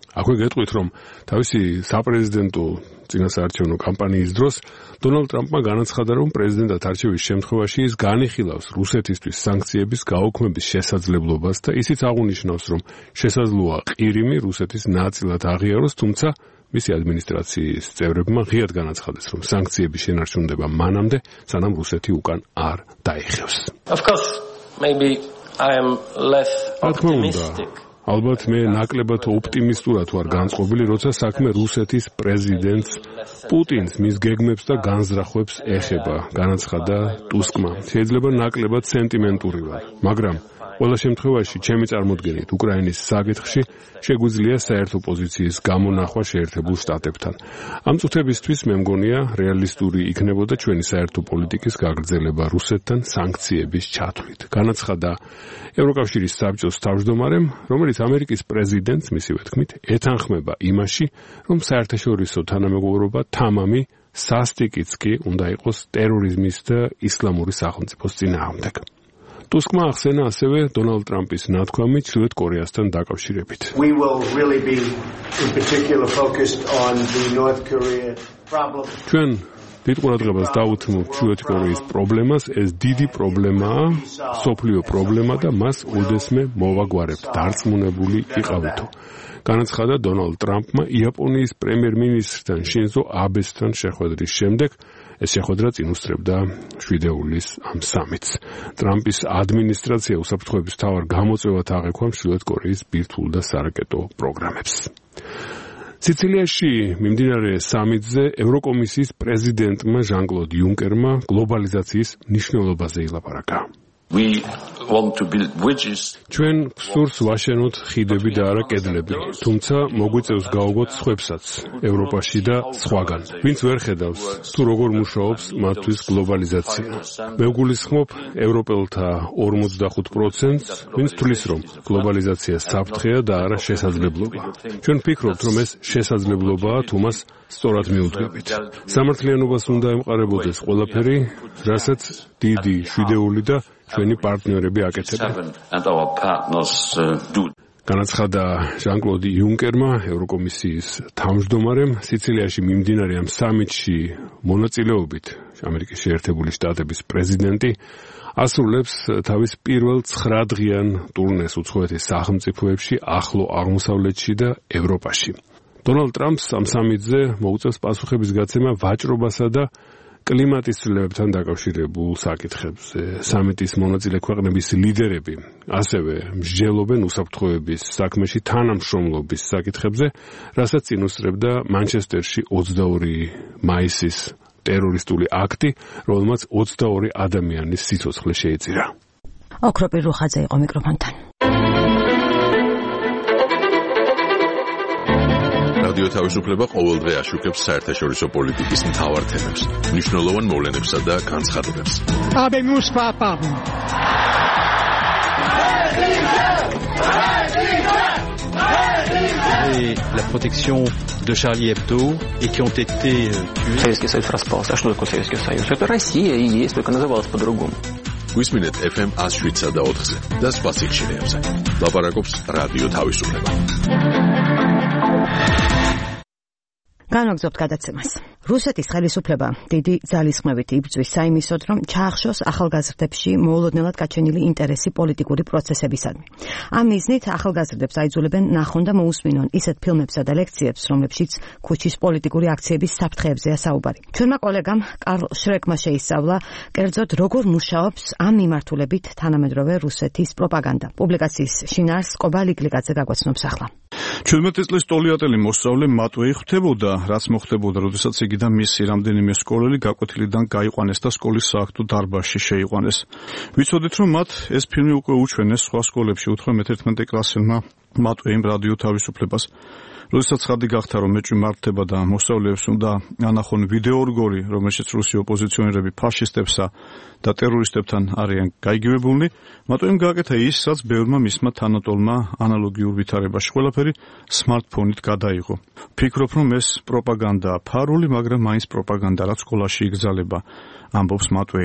აქვე გეტყვით, რომ თავისი საპრეზიდენტო წინასაარჩევნო კამპანიის დროს დონალდ ტრამპმა განაცხადა, რომ პრეზიდენტად არჩევის შემთხვევაში ის განიხილავს რუსეთისთვის სანქციების გაუქმების შესაძლებლობას და ისიც აღნიშნავს, რომ შესაძლოა ყირიმი რუსეთის ნაწილად აღიაროს, თუმცა მისი ადმინისტრაციის წევრებმა ღიად განაცხადეს, რომ სანქციების შენარჩუნდება მანამდე, სანამ რუსეთი უკან არ დაიხევს. Of course, maybe I am less optimistic. ალბათ მე ნაკლებად ოპტიმისტურად ვარ განწყობილი, როცა საქმე რუსეთის პრეზიდენტს პუტინს მის გეგმებს და განზრახვებს ეხება, განაცხადა ტუსკმა. შეიძლება ნაკლებად სენტიმენტური ვარ, მაგრამ ყველა შემთხვევაში ჩემი წარმოდგენით უკრაინის საკითხში შეგვიძლია საერთო პოზიციის გამონახვა შეერთებულ შტატებთან. ამ წუთებისთვის მე მგონია რეალისტური იქნებოდა ჩვენი საერთო პოლიტიკის გაგრძელება რუსეთთან სანქციების ჩათვლით. განაცხადა ევროკავშირის საბჭოს თავმჯდომარემ, რომელიც ამერიკის პრეზიდენტს მისივე თქმით ეთანხმება იმაში, რომ საერთაშორისო თანამეგობრობა თამამი სასტიკიც კი უნდა იყოს ტერორიზმის და ისლამური სახელმწიფოს წინააღმდეგ. ტუსკმა ახსენა ასევე დონალდ ტრამპის ნათქვამი ჩრდილოეთ კორეასთან დაკავშირებით. We will really be in particular focused on the North Korea problem. ჩვენ დიდ ყურადღებას დავუთმობთ ჩრდილოეთ კორეის პრობლემას, ეს დიდი პრობლემაა, სოფლიო პრობლემა და მას უდესმე მოვაგვარებთ, დარწმუნებული იყავითო. განაცხადა დონალდ ტრამპმა იაპონიის პრემიერ-მინისტრთან შინზო აბესთან შეხვედრის შემდეგ. ეს შეხვედრა წინუსწრებდა შვიდეულის ამ სამიტს. ტრამპის ადმინისტრაცია უსაფრთხოების მთავარ გამოწვევად აღექვამს ჩრდილოეთ კორეის ბირთვულ და სარაკეტო პროგრამებს. სიცილიაში მიმდინარე სამიტზე ევროკომისიის პრეზიდენტმა ჟან-კლოდ იუნკერმა გლობალიზაციის მნიშვნელობაზე ილაპარაკა. We want to build bridges. ჩვენ გსურს ვაშენოთ ხიდები და არა კედლები, თუმცა მოგვიწევს გავუგოთ სხვებსაც, ევროპაში და სხვაგან. ვინც ვერ ხედავს, თუ როგორ მუშაობს მათთვის გლობალიზაცია. მე ვგულისხმობ ევროპელთა 45%-ს, ვინც თვლის, რომ გლობალიზაცია საფრთხეა და არა შესაძლებლობა. ჩვენ ვფიქრობთ, რომ ეს შესაძლებლობაა, თუ მას სწორად მიუძღვებით. სამართლიანობას უნდა ემყარებოდეს ყველაფერი, რასაც დიდი შვიდეული და ჩვენი პარტნიორები აკეთებენ. განაცხადა ჟან-კლოდ იუნკერმა, ევროკომისიის თავმჯდომარემ, სიცილიაში მიმდინარე ამ სამიტში მონაწილეობით ამერიკის შეერთებული შტატების პრეზიდენტი ასრულებს თავის პირველ 9-დღიან ტურნეს უცხოეთის სახელმწიფოებში, ახლო აღმოსავლეთში და ევროპაში. დონალდ ტრამპს ამ სამიტზე მოუწევს პასუხების გაცემა ვაჭრობასა და კლიმატის ცვლილებებთან დაკავშირებულ საკითხებზე. სამიტის მონაწილე ქვეყნების ლიდერები ასევე მსჯელობენ უსაფრთხოების საქმეში თანამშრომლობის საკითხებზე, რასაც წინუსწრებდა მანჩესტერში 22 მაისის ტერორისტული აქტი, რომელმაც 22 ადამიანის სიცოცხლე შეეწირა. ოქროპირ რუხაძე იყო მიკროფონთან. რადიო თავისუფლება ყოველდღე აშუქებს საერთაშორისო პოლიტიკის მთავარ თემებს, მნიშვნელოვან მოვლენებსა და განცხადებებს. La protection de Charlie Hebdo et qui ont été tués. Советский Союз распался. А что такое Советский Союз? Это Россия и есть, только называлась по-другому. გვისმინეთ FM 107 და 4-ზე და სხვა სიჩქარეებზე. ლაპარაკობს რადიო თავისუფლება. განვაგრძობთ გადაცემას. რუსეთის ხელისუფლება დიდი ძალისხმევით იბრძვის საიმისოდ, რომ ჩაახშოს ახალგაზრდებში მოულოდნელად გაჩენილი ინტერესი პოლიტიკური პროცესებისადმი. ამ მიზნით ახალგაზრდებს აიძულებენ ნახონ და მოусმინონ ისეთ ფილმებსა და ლექციებს, რომლებშიც ქუჩის პოლიტიკური აქციების საფრთხეებზეა საუბარი. ჩვენმა კოლეგამ კარლ შრეკმა შეისწავლა, კერძოდ როგორ მუშაობს ამ მიმართულებით თანამედროვე რუსეთის პროპაგანდა. პუბლიკაციის შინაარსს კობა ლიკლიკაძე გაგვაცნობს ახლა. 17 წლის ტოლიატელი მოსწავლე მატვეი ხვდებოდა, რაც მოხდებოდა, როდესაც იგი და მისი რამდენიმე სკოლელი გაკვეთილიდან გაიყვანეს და სკოლის სააქტო დარბაზში შეიყვანეს. ვიცოდით, რომ მათ ეს ფილმი უკვე უჩვენეს სხვა სკოლებში, უთხრა მე-11 კლასელმა მატვეიმ რადიო თავისუფლებას. როდესაც ხადი გახდა, რომ მეჭვი მართლდება და მოსწავლეებს უნდა ანახონ ვიდეორგოლი, რომელშიც რუსი ოპოზიციონერები ფაშისტებსა და ტერორისტებთან არიან გაიგივებულნი, მატვეიმ გააკეთა ის, რაც ბევრმა მისმა თანატოლმა ანალოგიურ ვითარებაში ყველაფერი სმარტფონით გადაიღო. ფიქრობ, რომ ეს პროპაგანდაა ფარული, მაგრამ მაინც პროპაგანდა, რაც სკოლაში იგზალება, ამბობს მატვეი.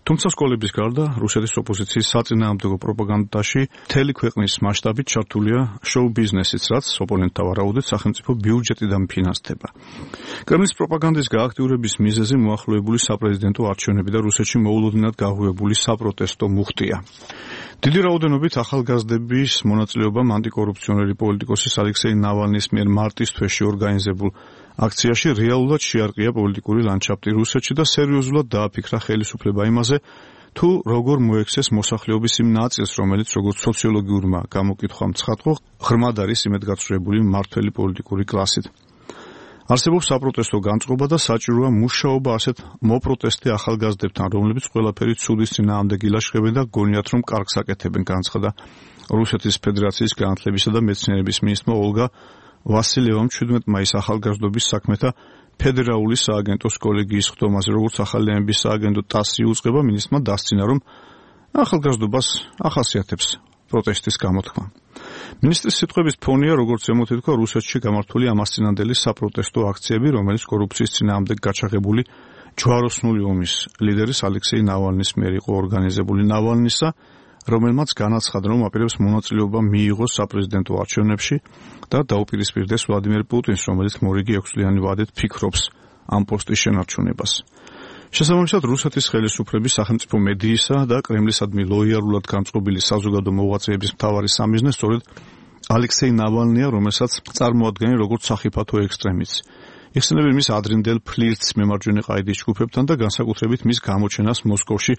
თუმცა სკოლების გარდა რუსეთის ოპოზიციის საწინააღმდეგო პროპაგანდაში მთელი ქვეყნის მასშტაბით ჩართულია შოუ ბიზნესიც, რაც ოპონენტთა ვარაუდით სახელმწიფო ბიუჯეტიდან ფინანსდება. კრემლის პროპაგანდის გააქტიურების მიზეზი მოახლოებული საპრეზიდენტო არჩევნები და რუსეთში მოულოდნელად გაღვივებული საპროტესტო მუხტია. დიდი რაოდენობით ახალგაზრდების მონაწილეობამ ანტიკორუფციონერი პოლიტიკოსის ალექსეი ნავალნის მიერ მარტის თვეში ორგანიზებულ აქციაში რეალურად შეარყია პოლიტიკური ლანდშაფტი რუსეთში და სერიოზულად დააფიქრა ხელისუფლება იმაზე, თუ როგორ მოექცეს მოსახლეობის იმ ნაწილს, რომელიც როგორც სოციოლოგიურმა გამოკითხვამ ცხადყო, ღრმად არის იმედგაცრუებული მმართველი პოლიტიკური კლასით. არსებობს საპროტესტო განწყობა და საჭიროა მუშაობა ასეთ მოპროტესტე ახალგაზრდებთან, რომლებიც ყველაფერი ცუდის წინააღმდეგ ილაშქრებენ და გონიათ, რომ კარგს აკეთებენ, განცხადა რუსეთის ფედერაციის განათლებისა და მეცნიერების მინისტრმა ოლგა ვასილევამ 17 მაისს ახალგაზრდობის საქმეთა ფედერალური სააგენტოს კოლეგიის ხდომაზე, როგორც ახალი ემბის სააგენტო ტასი უწყება, მინისტრმა დასცინა, რომ ახალგაზრდობას ახასიათებს პროტესტის გამოთქმა. მინისტრის სიტყვების ფონია, როგორც ემოთითქვა, რუსეთში გამართული ამასწინანდელი საპროტესტო აქციები, რომელიც კორუფციის წინააღმდეგ გაჩაღებული ჯვაროსნული ომის ლიდერის ალექსეი ნავალნის მიერ იყო ორგანიზებული. ნავალნისა, რომელმაც განაცხადა, რომ აპირებს მონაწილეობა მიიღოს საპრეზიდენტო არჩევნებში და დაუპირისპირდეს ვლადიმერ პუტინს, რომელიც მორიგი 6 წლიანი ვადით ფიქრობს ამ პოსტის შენარჩუნებას. შესაბამისად, რუსეთის ხელისუფლების სახელმწიფო მედიისა და კრემლისადმი ლოიალურად განწყობილი საზოგადო მოღვაწეების მთავარი სამიზნე სწორედ ალექსეი ნავალნია, რომელსაც წარმოადგენენ როგორც სახიფათო ექსტრემისტს. იხსენებენ მის ადრინდელ ფლირტს მემარჯვენე ყაიდის ჯგუფებთან და განსაკუთრებით მის გამოჩენას მოსკოვში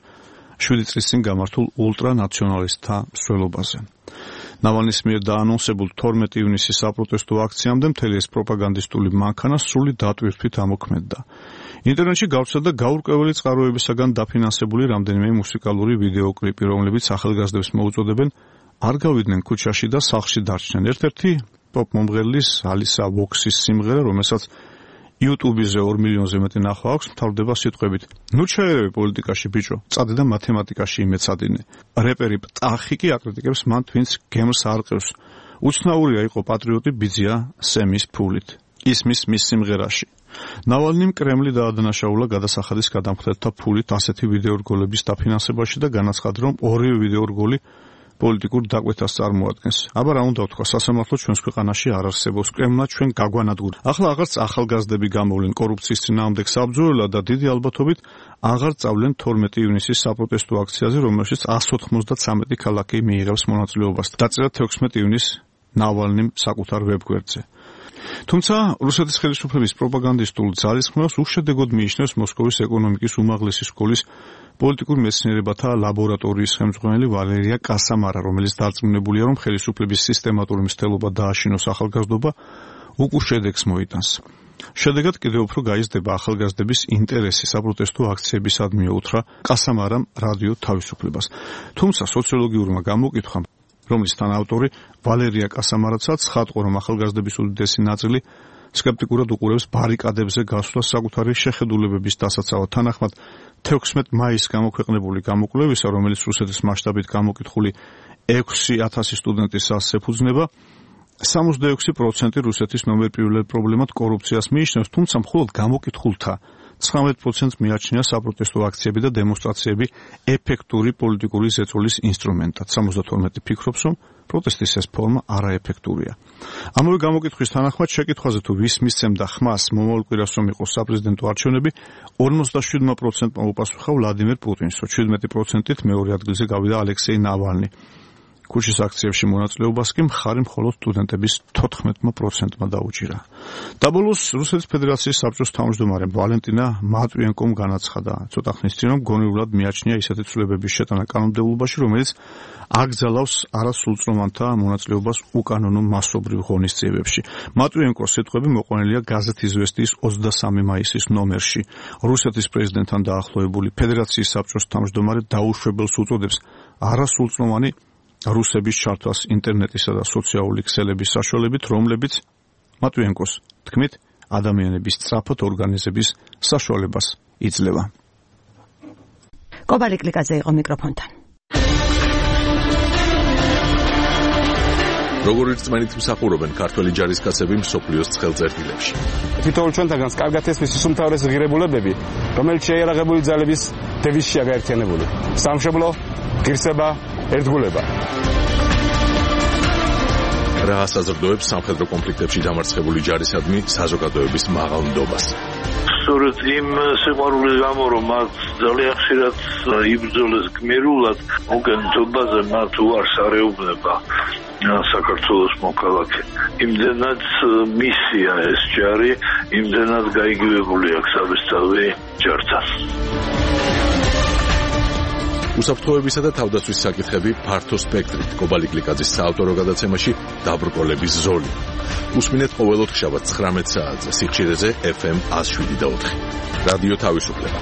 7 წლის წინ გამართულ ულტრანაციონალისტთა მსვლელობაზე. ნავალნის მიერ დაანონსებულ 12 ივნისის საპროტესტო აქციამდე მთელი ეს პროპაგანდისტული მანქანა სრული დატვირთვით ამოქმედდა. ინტერნეტში გავრცელდა და გაურკვეველი წყაროებისაგან დაფინანსებული რამდენიმე მუსიკალური ვიდეოკლიპი, რომლებიც ახალგაზრდებს მოუწოდებენ არ გავიდნენ ქუჩაში და სახლში დარჩნენ. ერთ-ერთი პოპ მომღერლის ალისა ვოქსის სიმღერა, რომელსაც YouTube-ზე 2 მილიონზე მეტი ნახვა აქვს, მთავრდება სიტყვებით: "ნუ ჩაერევე პოლიტიკაში, ბიჭო, წადი და მათემატიკაში იმეცადინე." რეპერი პტახი კი აკრიტიკებს მან, ვინც გემს არყევს. უცნაურია იყო პატრიოტი ბიძია სემის ფულით. ისმის მის სიმღერაში. ნავალნიმ კრემლი დაადანაშაულა გადასახადის გადამხდელთა ფულით ასეთი ვიდეორგოლების დაფინანსებაში და განაცხადა, რომ ორივე ვიდეორგოლი პოლიტიკურ დაკვეთას წარმოადგენს. აბა რა უნდა ვთქვა, სასამართლო ჩვენს ქვეყანაში არ არსებობს, კრემლმა ჩვენ გაგვანადგურა. ახლა აღარც ახალგაზრდები გამოვლენ კორუფციის წინააღმდეგ საბრძოლველად და დიდი ალბათობით აღარ წავლენ 12 ივნისის საპროტესტო აქციაზე, რომელშიც 193 ქალაქი მიიღებს მონაწილეობას. დაწერა 16 ივნისს ნავალნიმ საკუთარ ვებგვერდზე. თუმცა რუსეთის ხელისუფლების პროპაგანდისტულ ძალისხმევას უშედეგოდ მიიჩნევს მოსკოვის ეკონომიკის უმაღლესი სკოლის პოლიტიკურ მეცნიერებათა ლაბორატორიის ხელმძღვანელი ვალერია კასამარა, რომელიც დარწმუნებულია, რომ ხელისუფლების სისტემატური მცდელობა დააშინოს ახალგაზრდობა უკუ შედეგს მოიტანს. შედეგად კიდევ უფრო გაიზრდება ახალგაზრდების ინტერესი საპროტესტო აქციებისადმი, უთხრა კასამარამ რადიო თავისუფლებას. თუმცა სოციოლოგიურმა გამოკითხვამ, რომლის თანაავტორი ვალერია კასამარაცაც ცხადყო, რომ ახალგაზრდების უდიდესი ნაწილი სკეპტიკურად უყურებს ბარიკადებზე გასვლას საკუთარი შეხედულებების დასაცავად. თანახმად 16 მაისს გამოქვეყნებული გამოკვლევისა, რომელიც რუსეთის მასშტაბით გამოკითხული 6000 სტუდენტის ასს ეფუძნება, 66% რუსეთის ნომერ პირველ პრობლემად კორუფციას მიიჩნევს, თუმცა მხოლოდ გამოკითხულთა 19% მიაჩნია საპროტესტო აქციები და დემონსტრაციები ეფექტური პოლიტიკური ზეწოლის ინსტრუმენტად. 72% ფიქრობს, რომ პროტესტის ეს ფორმა არაეფექტურია. ამავე გამოკითხვის თანახმად შეკითხვაზე თუ ვის მისცემდა ხმას მომავალ კვირას რომ იყოს საპრეზიდენტო არჩევნები, 57%-მა უპასუხა ვლადიმერ პუტინს, 17%-ით მეორე ადგილზე გავიდა ალექსეი ნავალნი. ქუჩის აქციებში მონაწილეობას კი მხარი მხოლოდ სტუდენტების 14%-მა დაუჭირა. დაბოლოს რუსეთის ფედერაციის საბჭოს თავმჯდომარე ვალენტინა მატვიენკომ განაცხადა ცოტა ხნის წინ, რომ გონივრულად მიაჩნია ისეთი ცვლილებების შეტანა კანონმდებლობაში, რომელიც აკრძალავს არასრულწლოვანთა მონაწილეობას უკანონო მასობრივ ღონისძიებებში. მატვიენკოს სიტყვები მოყვანილია გაზეთ იზვესტიის 23 მაისის ნომერში. რუსეთის პრეზიდენტთან დაახლოებული ფედერაციის საბჭოს თავმჯდომარე დაუშვებელს უწოდებს არასრულწლოვანი რუსების ჩართვას ინტერნეტისა და სოციალური ქსელების საშუალებით, რომლებიც მატვიენკოს თქმით ადამიანების სწრაფად ორგანიზების საშუალებას იძლევა. კობალი კლიკაძე იყო მიკროფონთან. როგორ რწმენით მსახურობენ ქართველი ჯარისკაცები მსოფლიოს ცხელწერტილებში. თითოეულ ჩვენთაგანს კარგად ესმის უმთავრესი ღირებულებები, რომელიც შეიარაღებული ძალების დევიზშია გაერთიანებული. სამშობლო, ღირსება, ერთგულება. რა ასაზრდოებს სამხედრო კონფლიქტებში დამარცხებული ჯარისადმი საზოგადოების მაღალ ნდობას. სწორედ იმ სიყვარულის გამო, რომ მათ ძალიან ხშირად იბრძოლეს გმირულად, მოგენთობაზე მათ უარს არეუბნება საქართველოს მოქალაქე. იმდენად მისია ეს ჯარი, იმდენად გაიგივებული აქვს საბესწავლე ჯართან. უსაფრთხოებისა და თავდაცვის საკითხები ფართო სპექტრით. კობალი კლიკაძის საავტორო გადაცემაში დაბრკოლების ზოლი. უსმინეთ ყოველ ოთხშაბათ 19 საათზე სიხშირეზე FM 107.4. რადიო თავისუფლება.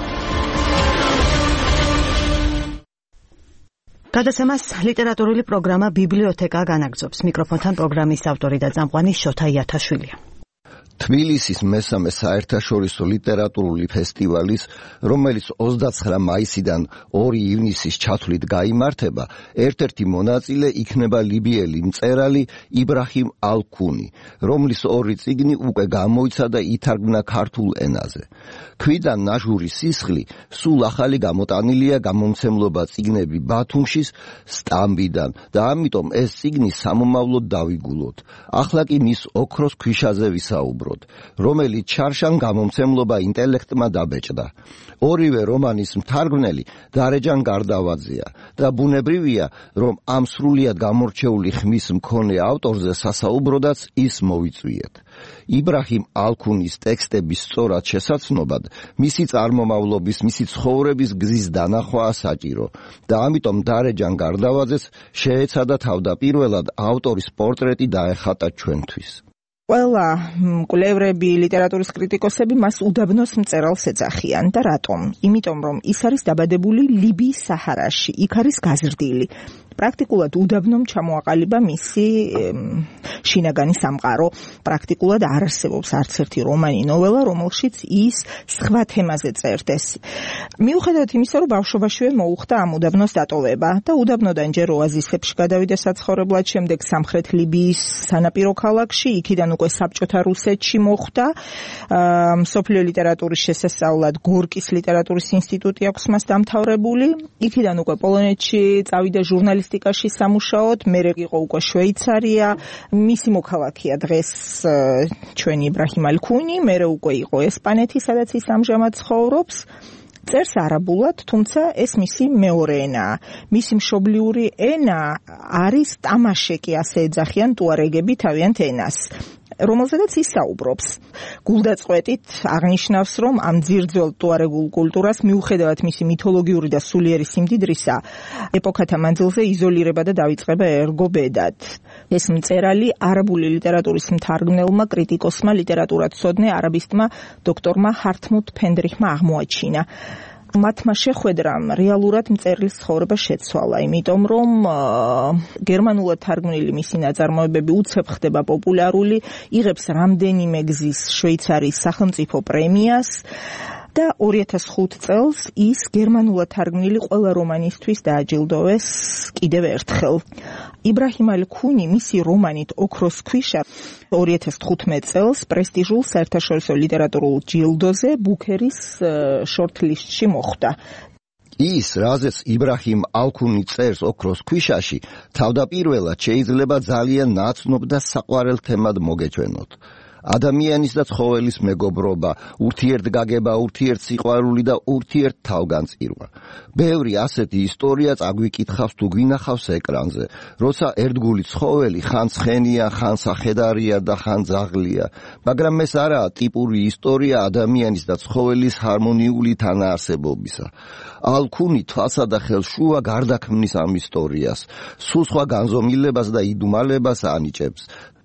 გადაცემას ლიტერატურული პროგრამა ბიბლიოთეკა განაგრძობს. მიკროფონთან პროგრამის ავტორი და წამყვანი შოთა იათაშვილია. თბილისის მესამე საერთაშორისო ლიტერატურული ფესტივალის, რომელიც 29 მაისიდან 2 ივნისის ჩათვლით გაიმართება, ერთ-ერთი მონაწილე იქნება ლიბიელი მწერალი იბრაჰიმ ალ-ქუნი, რომლის 2 წიგნი უკვე გამოიცა და ითარგმნა ქართულ ენაზე. ქვიდან ნაჟური სისხლი სულ ახალი გამოტანილია გამომცემლობა წიგნები ბათუმშის სტამბიდან და ამიტომ ეს წიგნი სამომავლოდ დავიგულოთ. ახლა კი მის ოქროს ქვიშაზე ვისაუბროთ, რომელიც ჩარშან გამომცემლობა ინტელექტმა დაბეჭდა. ორივე რომანის მთარგმნელი დარეჯან გარდავაძეა და ბუნებრივია, რომ ამ სრულიად გამორჩეული ხმის მქონე ავტორზე სასაუბროდაც ის მოვიწვიეთ. იბრაჰიმ ალ-ქუნის ტექსტების სწორად შესაცნობად მისი წარმომავლობის, მისი ცხოვრების გზის დანახვაა საჭირო და ამიტომ დარეჯან გარდავაძეს შეეცადა თავდაპირველად ავტორის პორტრეტი დაეხატა ჩვენთვის. ყველა მკვლევრები, ლიტერატურის კრიტიკოსები მას უდაბნოს მწერალს ეძახიან და რატომ? იმიტომ რომ ის არის დაბადებული ლიბიის საჰარაში, იქ არის გაზრდილი. პრაქტიკულად უდაბნომ ჩამოაყალიბა მისი შინაგანი სამყარო. პრაქტიკულად არ არსებობს არც ერთი რომანი, ნოველა, რომელშიც ის სხვა თემაზე წერდეს. მიუხედავად იმისა, რომ ბავშვობაშივე მოუხდა ამ უდაბნოს დატოვება და უდაბნოდან ჯერ ოაზისებში გადავიდა საცხოვრებლად, შემდეგ სამხრეთ ლიბიის სანაპირო ქალაქში, იქიდან უკვე საბჭოთა რუსეთში მოხვდა. მსოფლიო ლიტერატურის შესასწავლად გორკის ლიტერატურის ინსტიტუტი აქვს მას დამთავრებული. იქიდან უკვე პოლონეთში წავიდა ჟურნალისტიკაში სამუშაოდ, მერე იყო უკვე შვეიცარია, მისი მოქალაქეა დღეს ჩვენი იბრაჰიმ ალ-ქუნი, მერე უკვე იყო ესპანეთი, სადაც ის ამჟამად ცხოვრობს. წერს არაბულად, თუმცა ეს მისი მეორე ენაა. მისი მშობლიური ენა არის ტამაშეკი, ასე ეძახიან ტუარეგები თავიანთ ენას, რომელზედაც ისაუბრობს. გულდაწყვეტით აღნიშნავს, რომ ამ ძირძველ ტუარეგულ კულტურას მიუხედავად მისი მითოლოგიური და სულიერი სიმდიდრისა, ეპოქათა მანძილზე იზოლირება და დავიწყება ერგო ბედად. ეს მწერალი არაბული ლიტერატურის მთარგმნელმა, კრიტიკოსმა, ლიტერატურათმცოდნე არაბისტმა დოქტორმა ჰართმუტ ფენდრიხმა აღმოაჩინა. მათმა შეხვედრამ რეალურად მწერლის ცხოვრება შეცვალა, იმიტომ რომ გერმანულად თარგმნილი მისი ნაწარმოებები უცებ ხდება პოპულარული, იღებს რამდენიმე გზის შვეიცარიის სახელმწიფო პრემიას და 2005 წელს ის გერმანულად თარგმნილი ყველა რომანისთვის დააჯილდოვეს კიდევ ერთხელ. იბრაჰიმ ალ-ქუნი მისი რომანით ოქროს ქვიშა 2015 წელს პრესტიჟულ საერთაშორისო ლიტერატურულ ჯილდოზე ბუქერის შორტლისტში მოხვდა. ის, რაზეც იბრაჰიმ ალ-ქუნი წერს ოქროს ქვიშაში, თავდაპირველად შეიძლება ძალიან ნაცნობ და საყვარელ თემად მოგეჩვენოთ. ადამიანის და ცხოველის მეგობრობა, ურთიერთგაგება, ურთიერთსიყვარული და ურთიერთთავგანწირვა. ბევრი ასეთი ისტორია წაგვიკითხავს თუ გვინახავს ეკრანზე, როცა ერთგული ცხოველი ხან ცხენია, ხან სახედარია და ხან ძაღლია, მაგრამ ეს არაა ტიპური ისტორია ადამიანის და ცხოველის ჰარმონიული თანაარსებობისა. ალ-ქუნი თვალსა და ხელს შუა გარდაქმნის ამ ისტორიას, სულ სხვა განზომილებას და იდუმალებას ანიჭებს.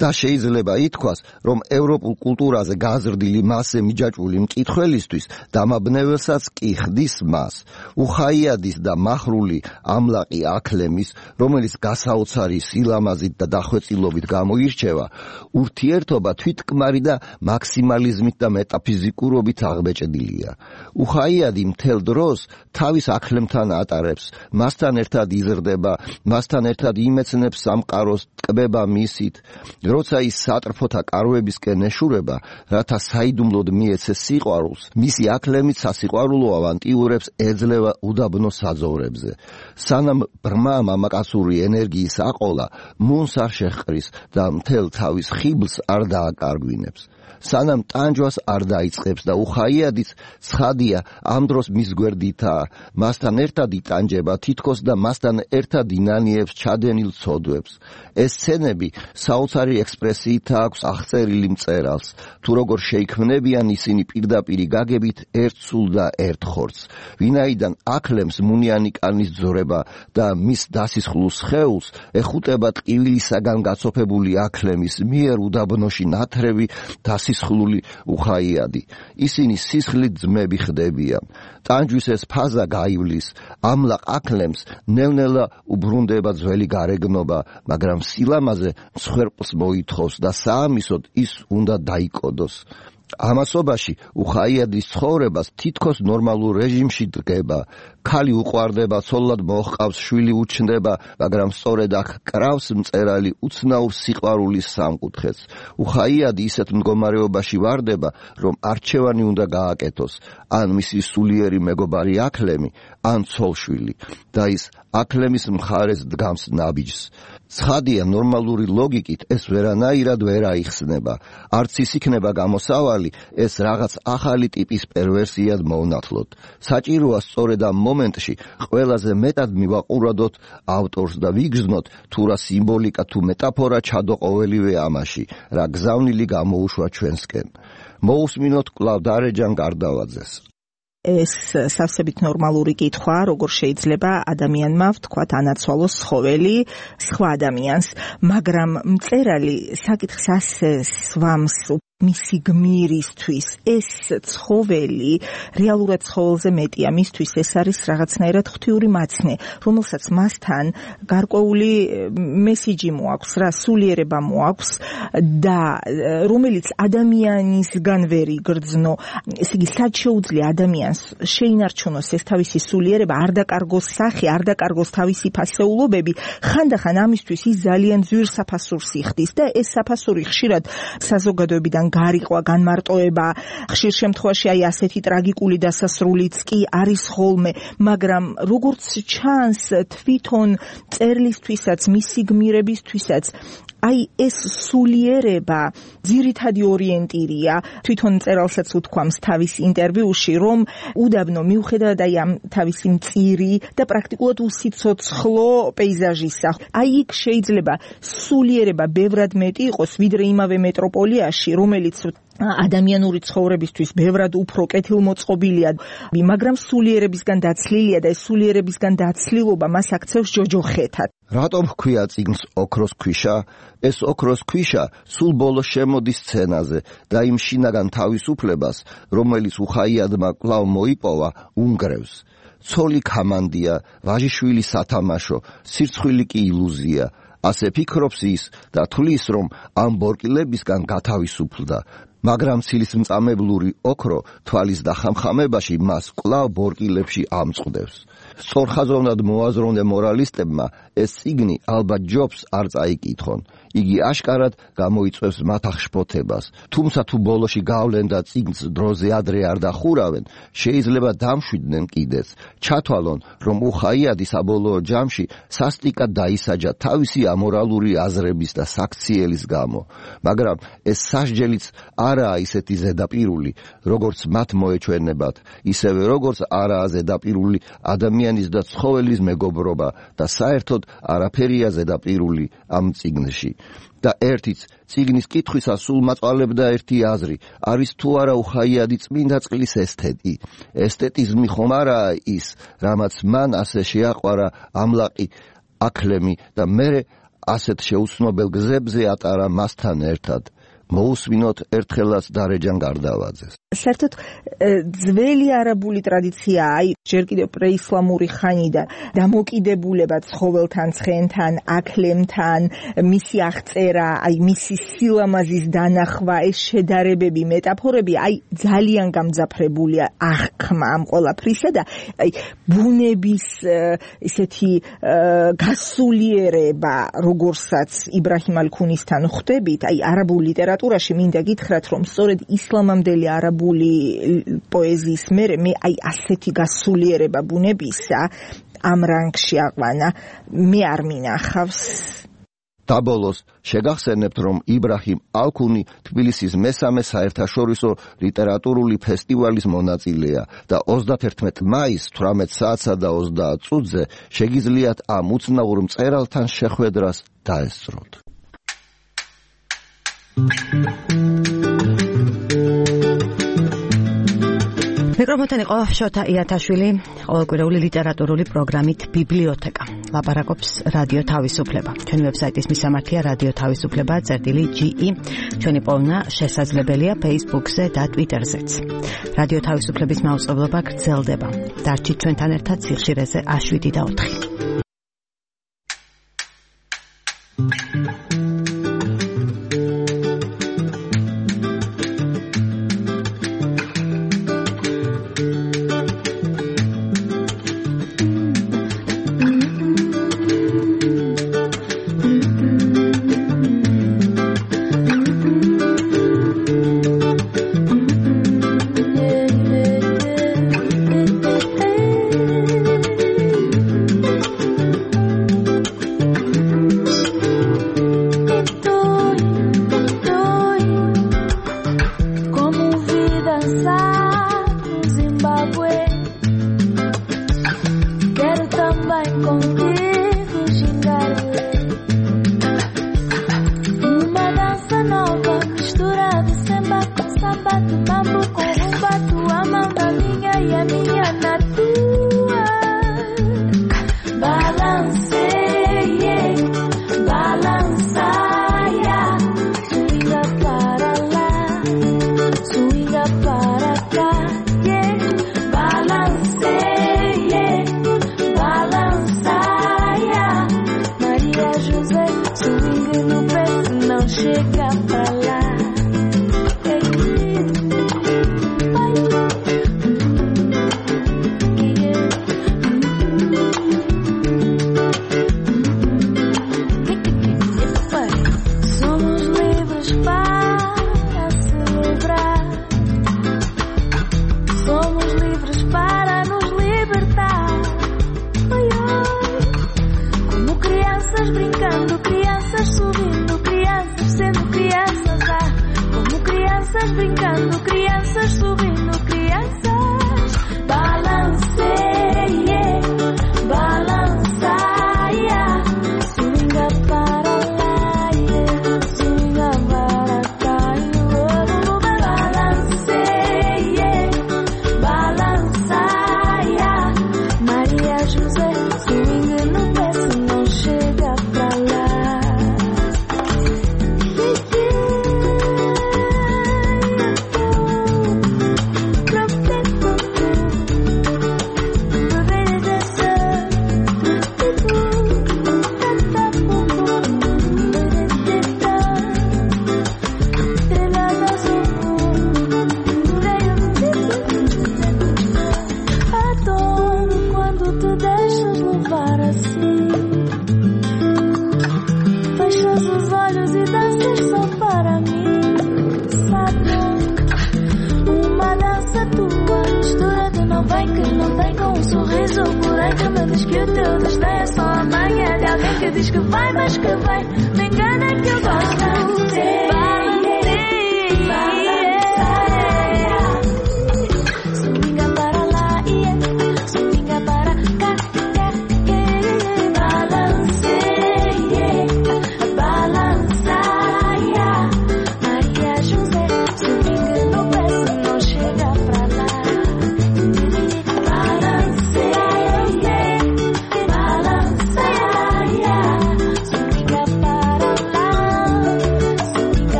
და შეიძლება ითქვას, რომ ევროპულ კულტურაზე გაზრდილი მასზე მიჯაჭვული მკითხველისთვის დამაბნეველსაც კი ხდის მას. უხაიადის და მახრული ამლაყი აქლემის, რომელიც გასაოცარი სილამაზით და დახვეწილობით გამოირჩევა, ურთიერთობა თვითკმარი და მაქსიმალიზმით და მეტაფიზიკურობით აღბეჭდილია. უხაიადი მთელ დროს თავის აქლემთან ატარებს, მასთან ერთად იზრდება, მასთან ერთად იმეცნებს სამყაროს, ტკბება მისით, როცა ის სატრფოთა კარვებისკენ ეშურება, რათა საიდუმლოდ მიეცეს სიყვარულს, მისი აქლემით სასიყვარულო ავანტიურებს ეძლევა უდაბნო საძოვრებზე. სანამ ბრმა მამაკაცური ენერგიის აყოლა მუნს არ შეჰყრის და მთელ თავის ხიბლს არ დააკარგვინებს. სანამ ტანჯვას არ დაიწყებს და უხაიადიც ცხადია ამ დროს მის გვერდითაა, მასთან ერთად იტანჯება თითქოს და მასთან ერთად ინანიებს ჩადენილ ცოდვებს. ეს სცენები საოცარი ექსპრესიით აქვს აღწერილი მწერალს, თუ როგორ შეიქმნებიან ისინი პირდაპირი გაგებით ერთ სულ და ერთ ხორცს. ვინაიდან აქლემს მუნიანი კანის ძორება და მის დასისხლულ სხეულს ეხუტება ტკივილისაგან გაცოფებული აქლემის მიერ უდაბნოში ნათრევი დასისხლული უხაიადი. ისინი სისხლით ძმები ხდებიან. ტანჯვის ეს ფაზა გაივლის, ამლაყ აქლემს ნელ-ნელა უბრუნდება ძველი გარეგნობა, მაგრამ სილამაზე მსხვერპლს მოითხოვს და საამისოდ ის უნდა დაიკოდოს. ამასობაში უხაიადის ცხოვრებას თითქოს ნორმალურ რეჟიმში დგება. ქალი უყვარდება, ცოლად მოჰყავს, შვილი უჩნდება, მაგრამ სწორედ აქ კრავს მწერალი უცნაურ სიყვარულის სამკუთხედს. უხაიადი ისეთ მდგომარეობაში ვარდება, რომ არჩევანი უნდა გააკეთოს, ან მისი სულიერი მეგობარი აქლემი, ან ცოლშვილი, და ის აქლემის მხარეს დგამს ნაბიჯს. ცხადია, ნორმალური ლოგიკით ეს ვერანაირად ვერ აიხსნება. არც ის იქნება გამოსავალი, ეს რაღაც ახალი ტიპის პერვერსიად მოვნათლოთ. საჭიროა სწორედ ამ მომენტში ყველაზე მეტად მივაყურადოთ ავტორს და ვიგრძნოთ, თუ რა სიმბოლიკა თუ მეტაფორა ჩადო ყოველივე ამაში, რა გზავნილი გამოუშვა ჩვენსკენ. მოусმინოთ კვლავ დარეჯან გარდავაძეს. ეს სავსებით ნორმალური კითხვა, როგორ შეიძლება ადამიანმა ვთქვათ ანაცვალოს ცხოველი სხვა ადამიანს, მაგრამ მწერალი საკითხს ასე სვამს მისი გმირისთვის. ეს ცხოველი რეალურად ცხოველზე მეტია, მისთვის ეს არის რაღაცნაირად ღვთიური მაცნე, რომელსაც მასთან გარკვეული მესიჯი მოაქვს, რა სულიერება მოაქვს და რომელიც ადამიანისგან ვერ იგრძნო. ესე იგი, სად შეუძლია ადამიანს შეინარჩუნოს ეს თავისი სულიერება, არ დაკარგოს სახე, არ დაკარგოს თავისი ფასეულობები, ხანდახან ამისთვის ის ძალიან ძვირ საფასურს იხდის და ეს საფასური ხშირად საზოგადოებიდან გარიყვა, განმარტოება, ხშირ შემთხვევაში აი ასეთი ტრაგიკული დასასრულიც კი არის ხოლმე, მაგრამ როგორც ჩანს თვითონ წერლისთვისაც, მისი გმირებისთვისაც აი ეს სულიერება ძირითადი ორიენტირია. თვითონ მწერალსაც უთქვამს თავის ინტერვიუში, რომ უდაბნო მიუხედავად აი ამ თავისი მწირი და პრაქტიკულად უსიცოცხლო პეიზაჟისა, აი იქ შეიძლება სულიერება ბევრად მეტი იყოს, ვიდრე იმავე მეტროპოლიაში, რომელიც ადამიანური ცხოვრებისთვის ბევრად უფრო კეთილმოწყობილია, მაგრამ სულიერებისგან დაცლილია და ეს სულიერებისგან დაცლილობა მას აქცევს ჯოჯოხეთად. რატომ ჰქვია წიგნს ოქროს ქვიშა? ეს ოქროს ქვიშა სულ ბოლოს შემოდის სცენაზე და იმ შინაგან თავისუფლებას, რომელიც უხაიადმა კვლავ მოიპოვა, უნგრევს. ცოლი კამანდია, ვაჟიშვილი სათამაშო, სირცხვილი კი ილუზია. ასე ფიქრობს ის და თვლის, რომ ამ ბორკილებისგან გათავისუფლდა. მაგრამ ცილისმწამებლური ოქრო თვალის დახამხამებაში მას კვლავ ბორკილებში ამწყდებს. სწორხაზოვნად მოაზროვნე მორალისტებმა ეს წიგნი ალბათ ჯობს არ წაიკითხონ. იგი აშკარად გამოიწვევს მათ აღშფოთებას. თუმცა თუ ბოლოში გავლენ და წიგნს დროზე ადრე არ დახურავენ, შეიძლება დამშვიდნენ კიდეც. ჩათვალონ, რომ უხაიადი საბოლოო ჯამში სასტიკად დაისაჯა თავისი ამორალური აზრების და საქციელის გამო. მაგრამ ეს სასჯელიც არაა ისეთი ზედაპირული, როგორც მათ მოეჩვენებათ, ისევე როგორც არაა ზედაპირული ადამიანის და ცხოველის მეგობრობა და საერთოდ არაფერია ზედაპირული ამ წიგნში. და ერთიც წიგნის კითხვისას სულ მაწვალებდა ერთი აზრი, არის თუ არა უხაიადი წმინდა წყლის ესთეტი. ესთეტიზმი ხომ არაა ის, რამაც მან ასე შეაყვარა ამლაყი აქლემი და მერე ასეთ შეუცნობელ გზებზე ატარა მასთან ერთად. მოусმინოთ ერთხელაც დარეჯან გარდავაძეს. საერთოდ ძველი არაბული ტრადიცია, ჯერ კიდევ პრეისლამური ხანიდან დამოკიდებულება ცხოველთან, ცხენთან, აქლემთან, მისი აღწერა, მისი სილამაზის დანახვა, ეს შედარებები, მეტაფორები, ძალიან გამძაფრებულია აღქმა ამ ყველაფრისა და ბუნების ისეთი გასულიერება, როგორსაც იბრაჰიმ ალ-ქუნისთან ხვდებით, არაბულ ლიტერატურაში მინდა გითხრათ, რომ სწორედ ისლამამდელი არაბული პოეზიის მერე მე ასეთი გასულიერება ბუნებისა ამ რანგში აყვანა მე არ მინახავს. დაბოლოს შეგახსენებთ, რომ იბრაჰიმ ალ-ქუნი თბილისის მესამე საერთაშორისო ლიტერატურული ფესტივალის მონაწილეა და 31 მაისს 18 საათსა და 30 წუთზე შეგიძლიათ ამ უცნაურ მწერალთან შეხვედრას დაესწროთ. მიკროფონთან იყო შოთა იათაშვილი, ყოველკვირეული ლიტერატურული პროგრამით ბიბლიოთეკა. ლაპარაკობს რადიო თავისუფლება. ჩვენი ვებსაიტის მისამართია რადიო თავისუფლება.ge. ჩვენი პოვნა შესაძლებელია Facebook-ზე და Twitter-ზეც. რადიო თავისუფლების მაუწყებლობა გრძელდება. დარჩით ჩვენთან ერთად სიხშირეზე A7 და 4.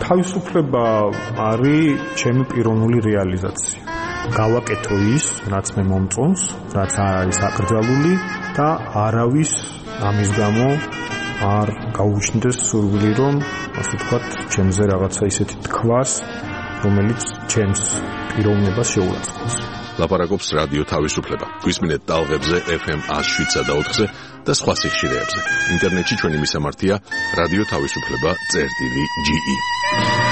თავისუფლება არის ჩემი პიროვნული რეალიზაცია. გავაკეთო ის, რაც მე მომწონს, რაც არ არის აკრძალული და არავის ამის გამო არ გაუჩნდეს სურვილი, რომ ასე ვთქვათ, ჩემზე რაღაცა ისეთი თქვას, რომელიც ჩემს პიროვნებას შეურაცხყოფს. ლაპარაკობს რადიო თავისუფლება. გვისმინეთ ტალღებზე FM 107 და 4-ზე და სხვა სიხშირეებზე. ინტერნეტში ჩვენი მისამართია რადიო თავისუფლება.ge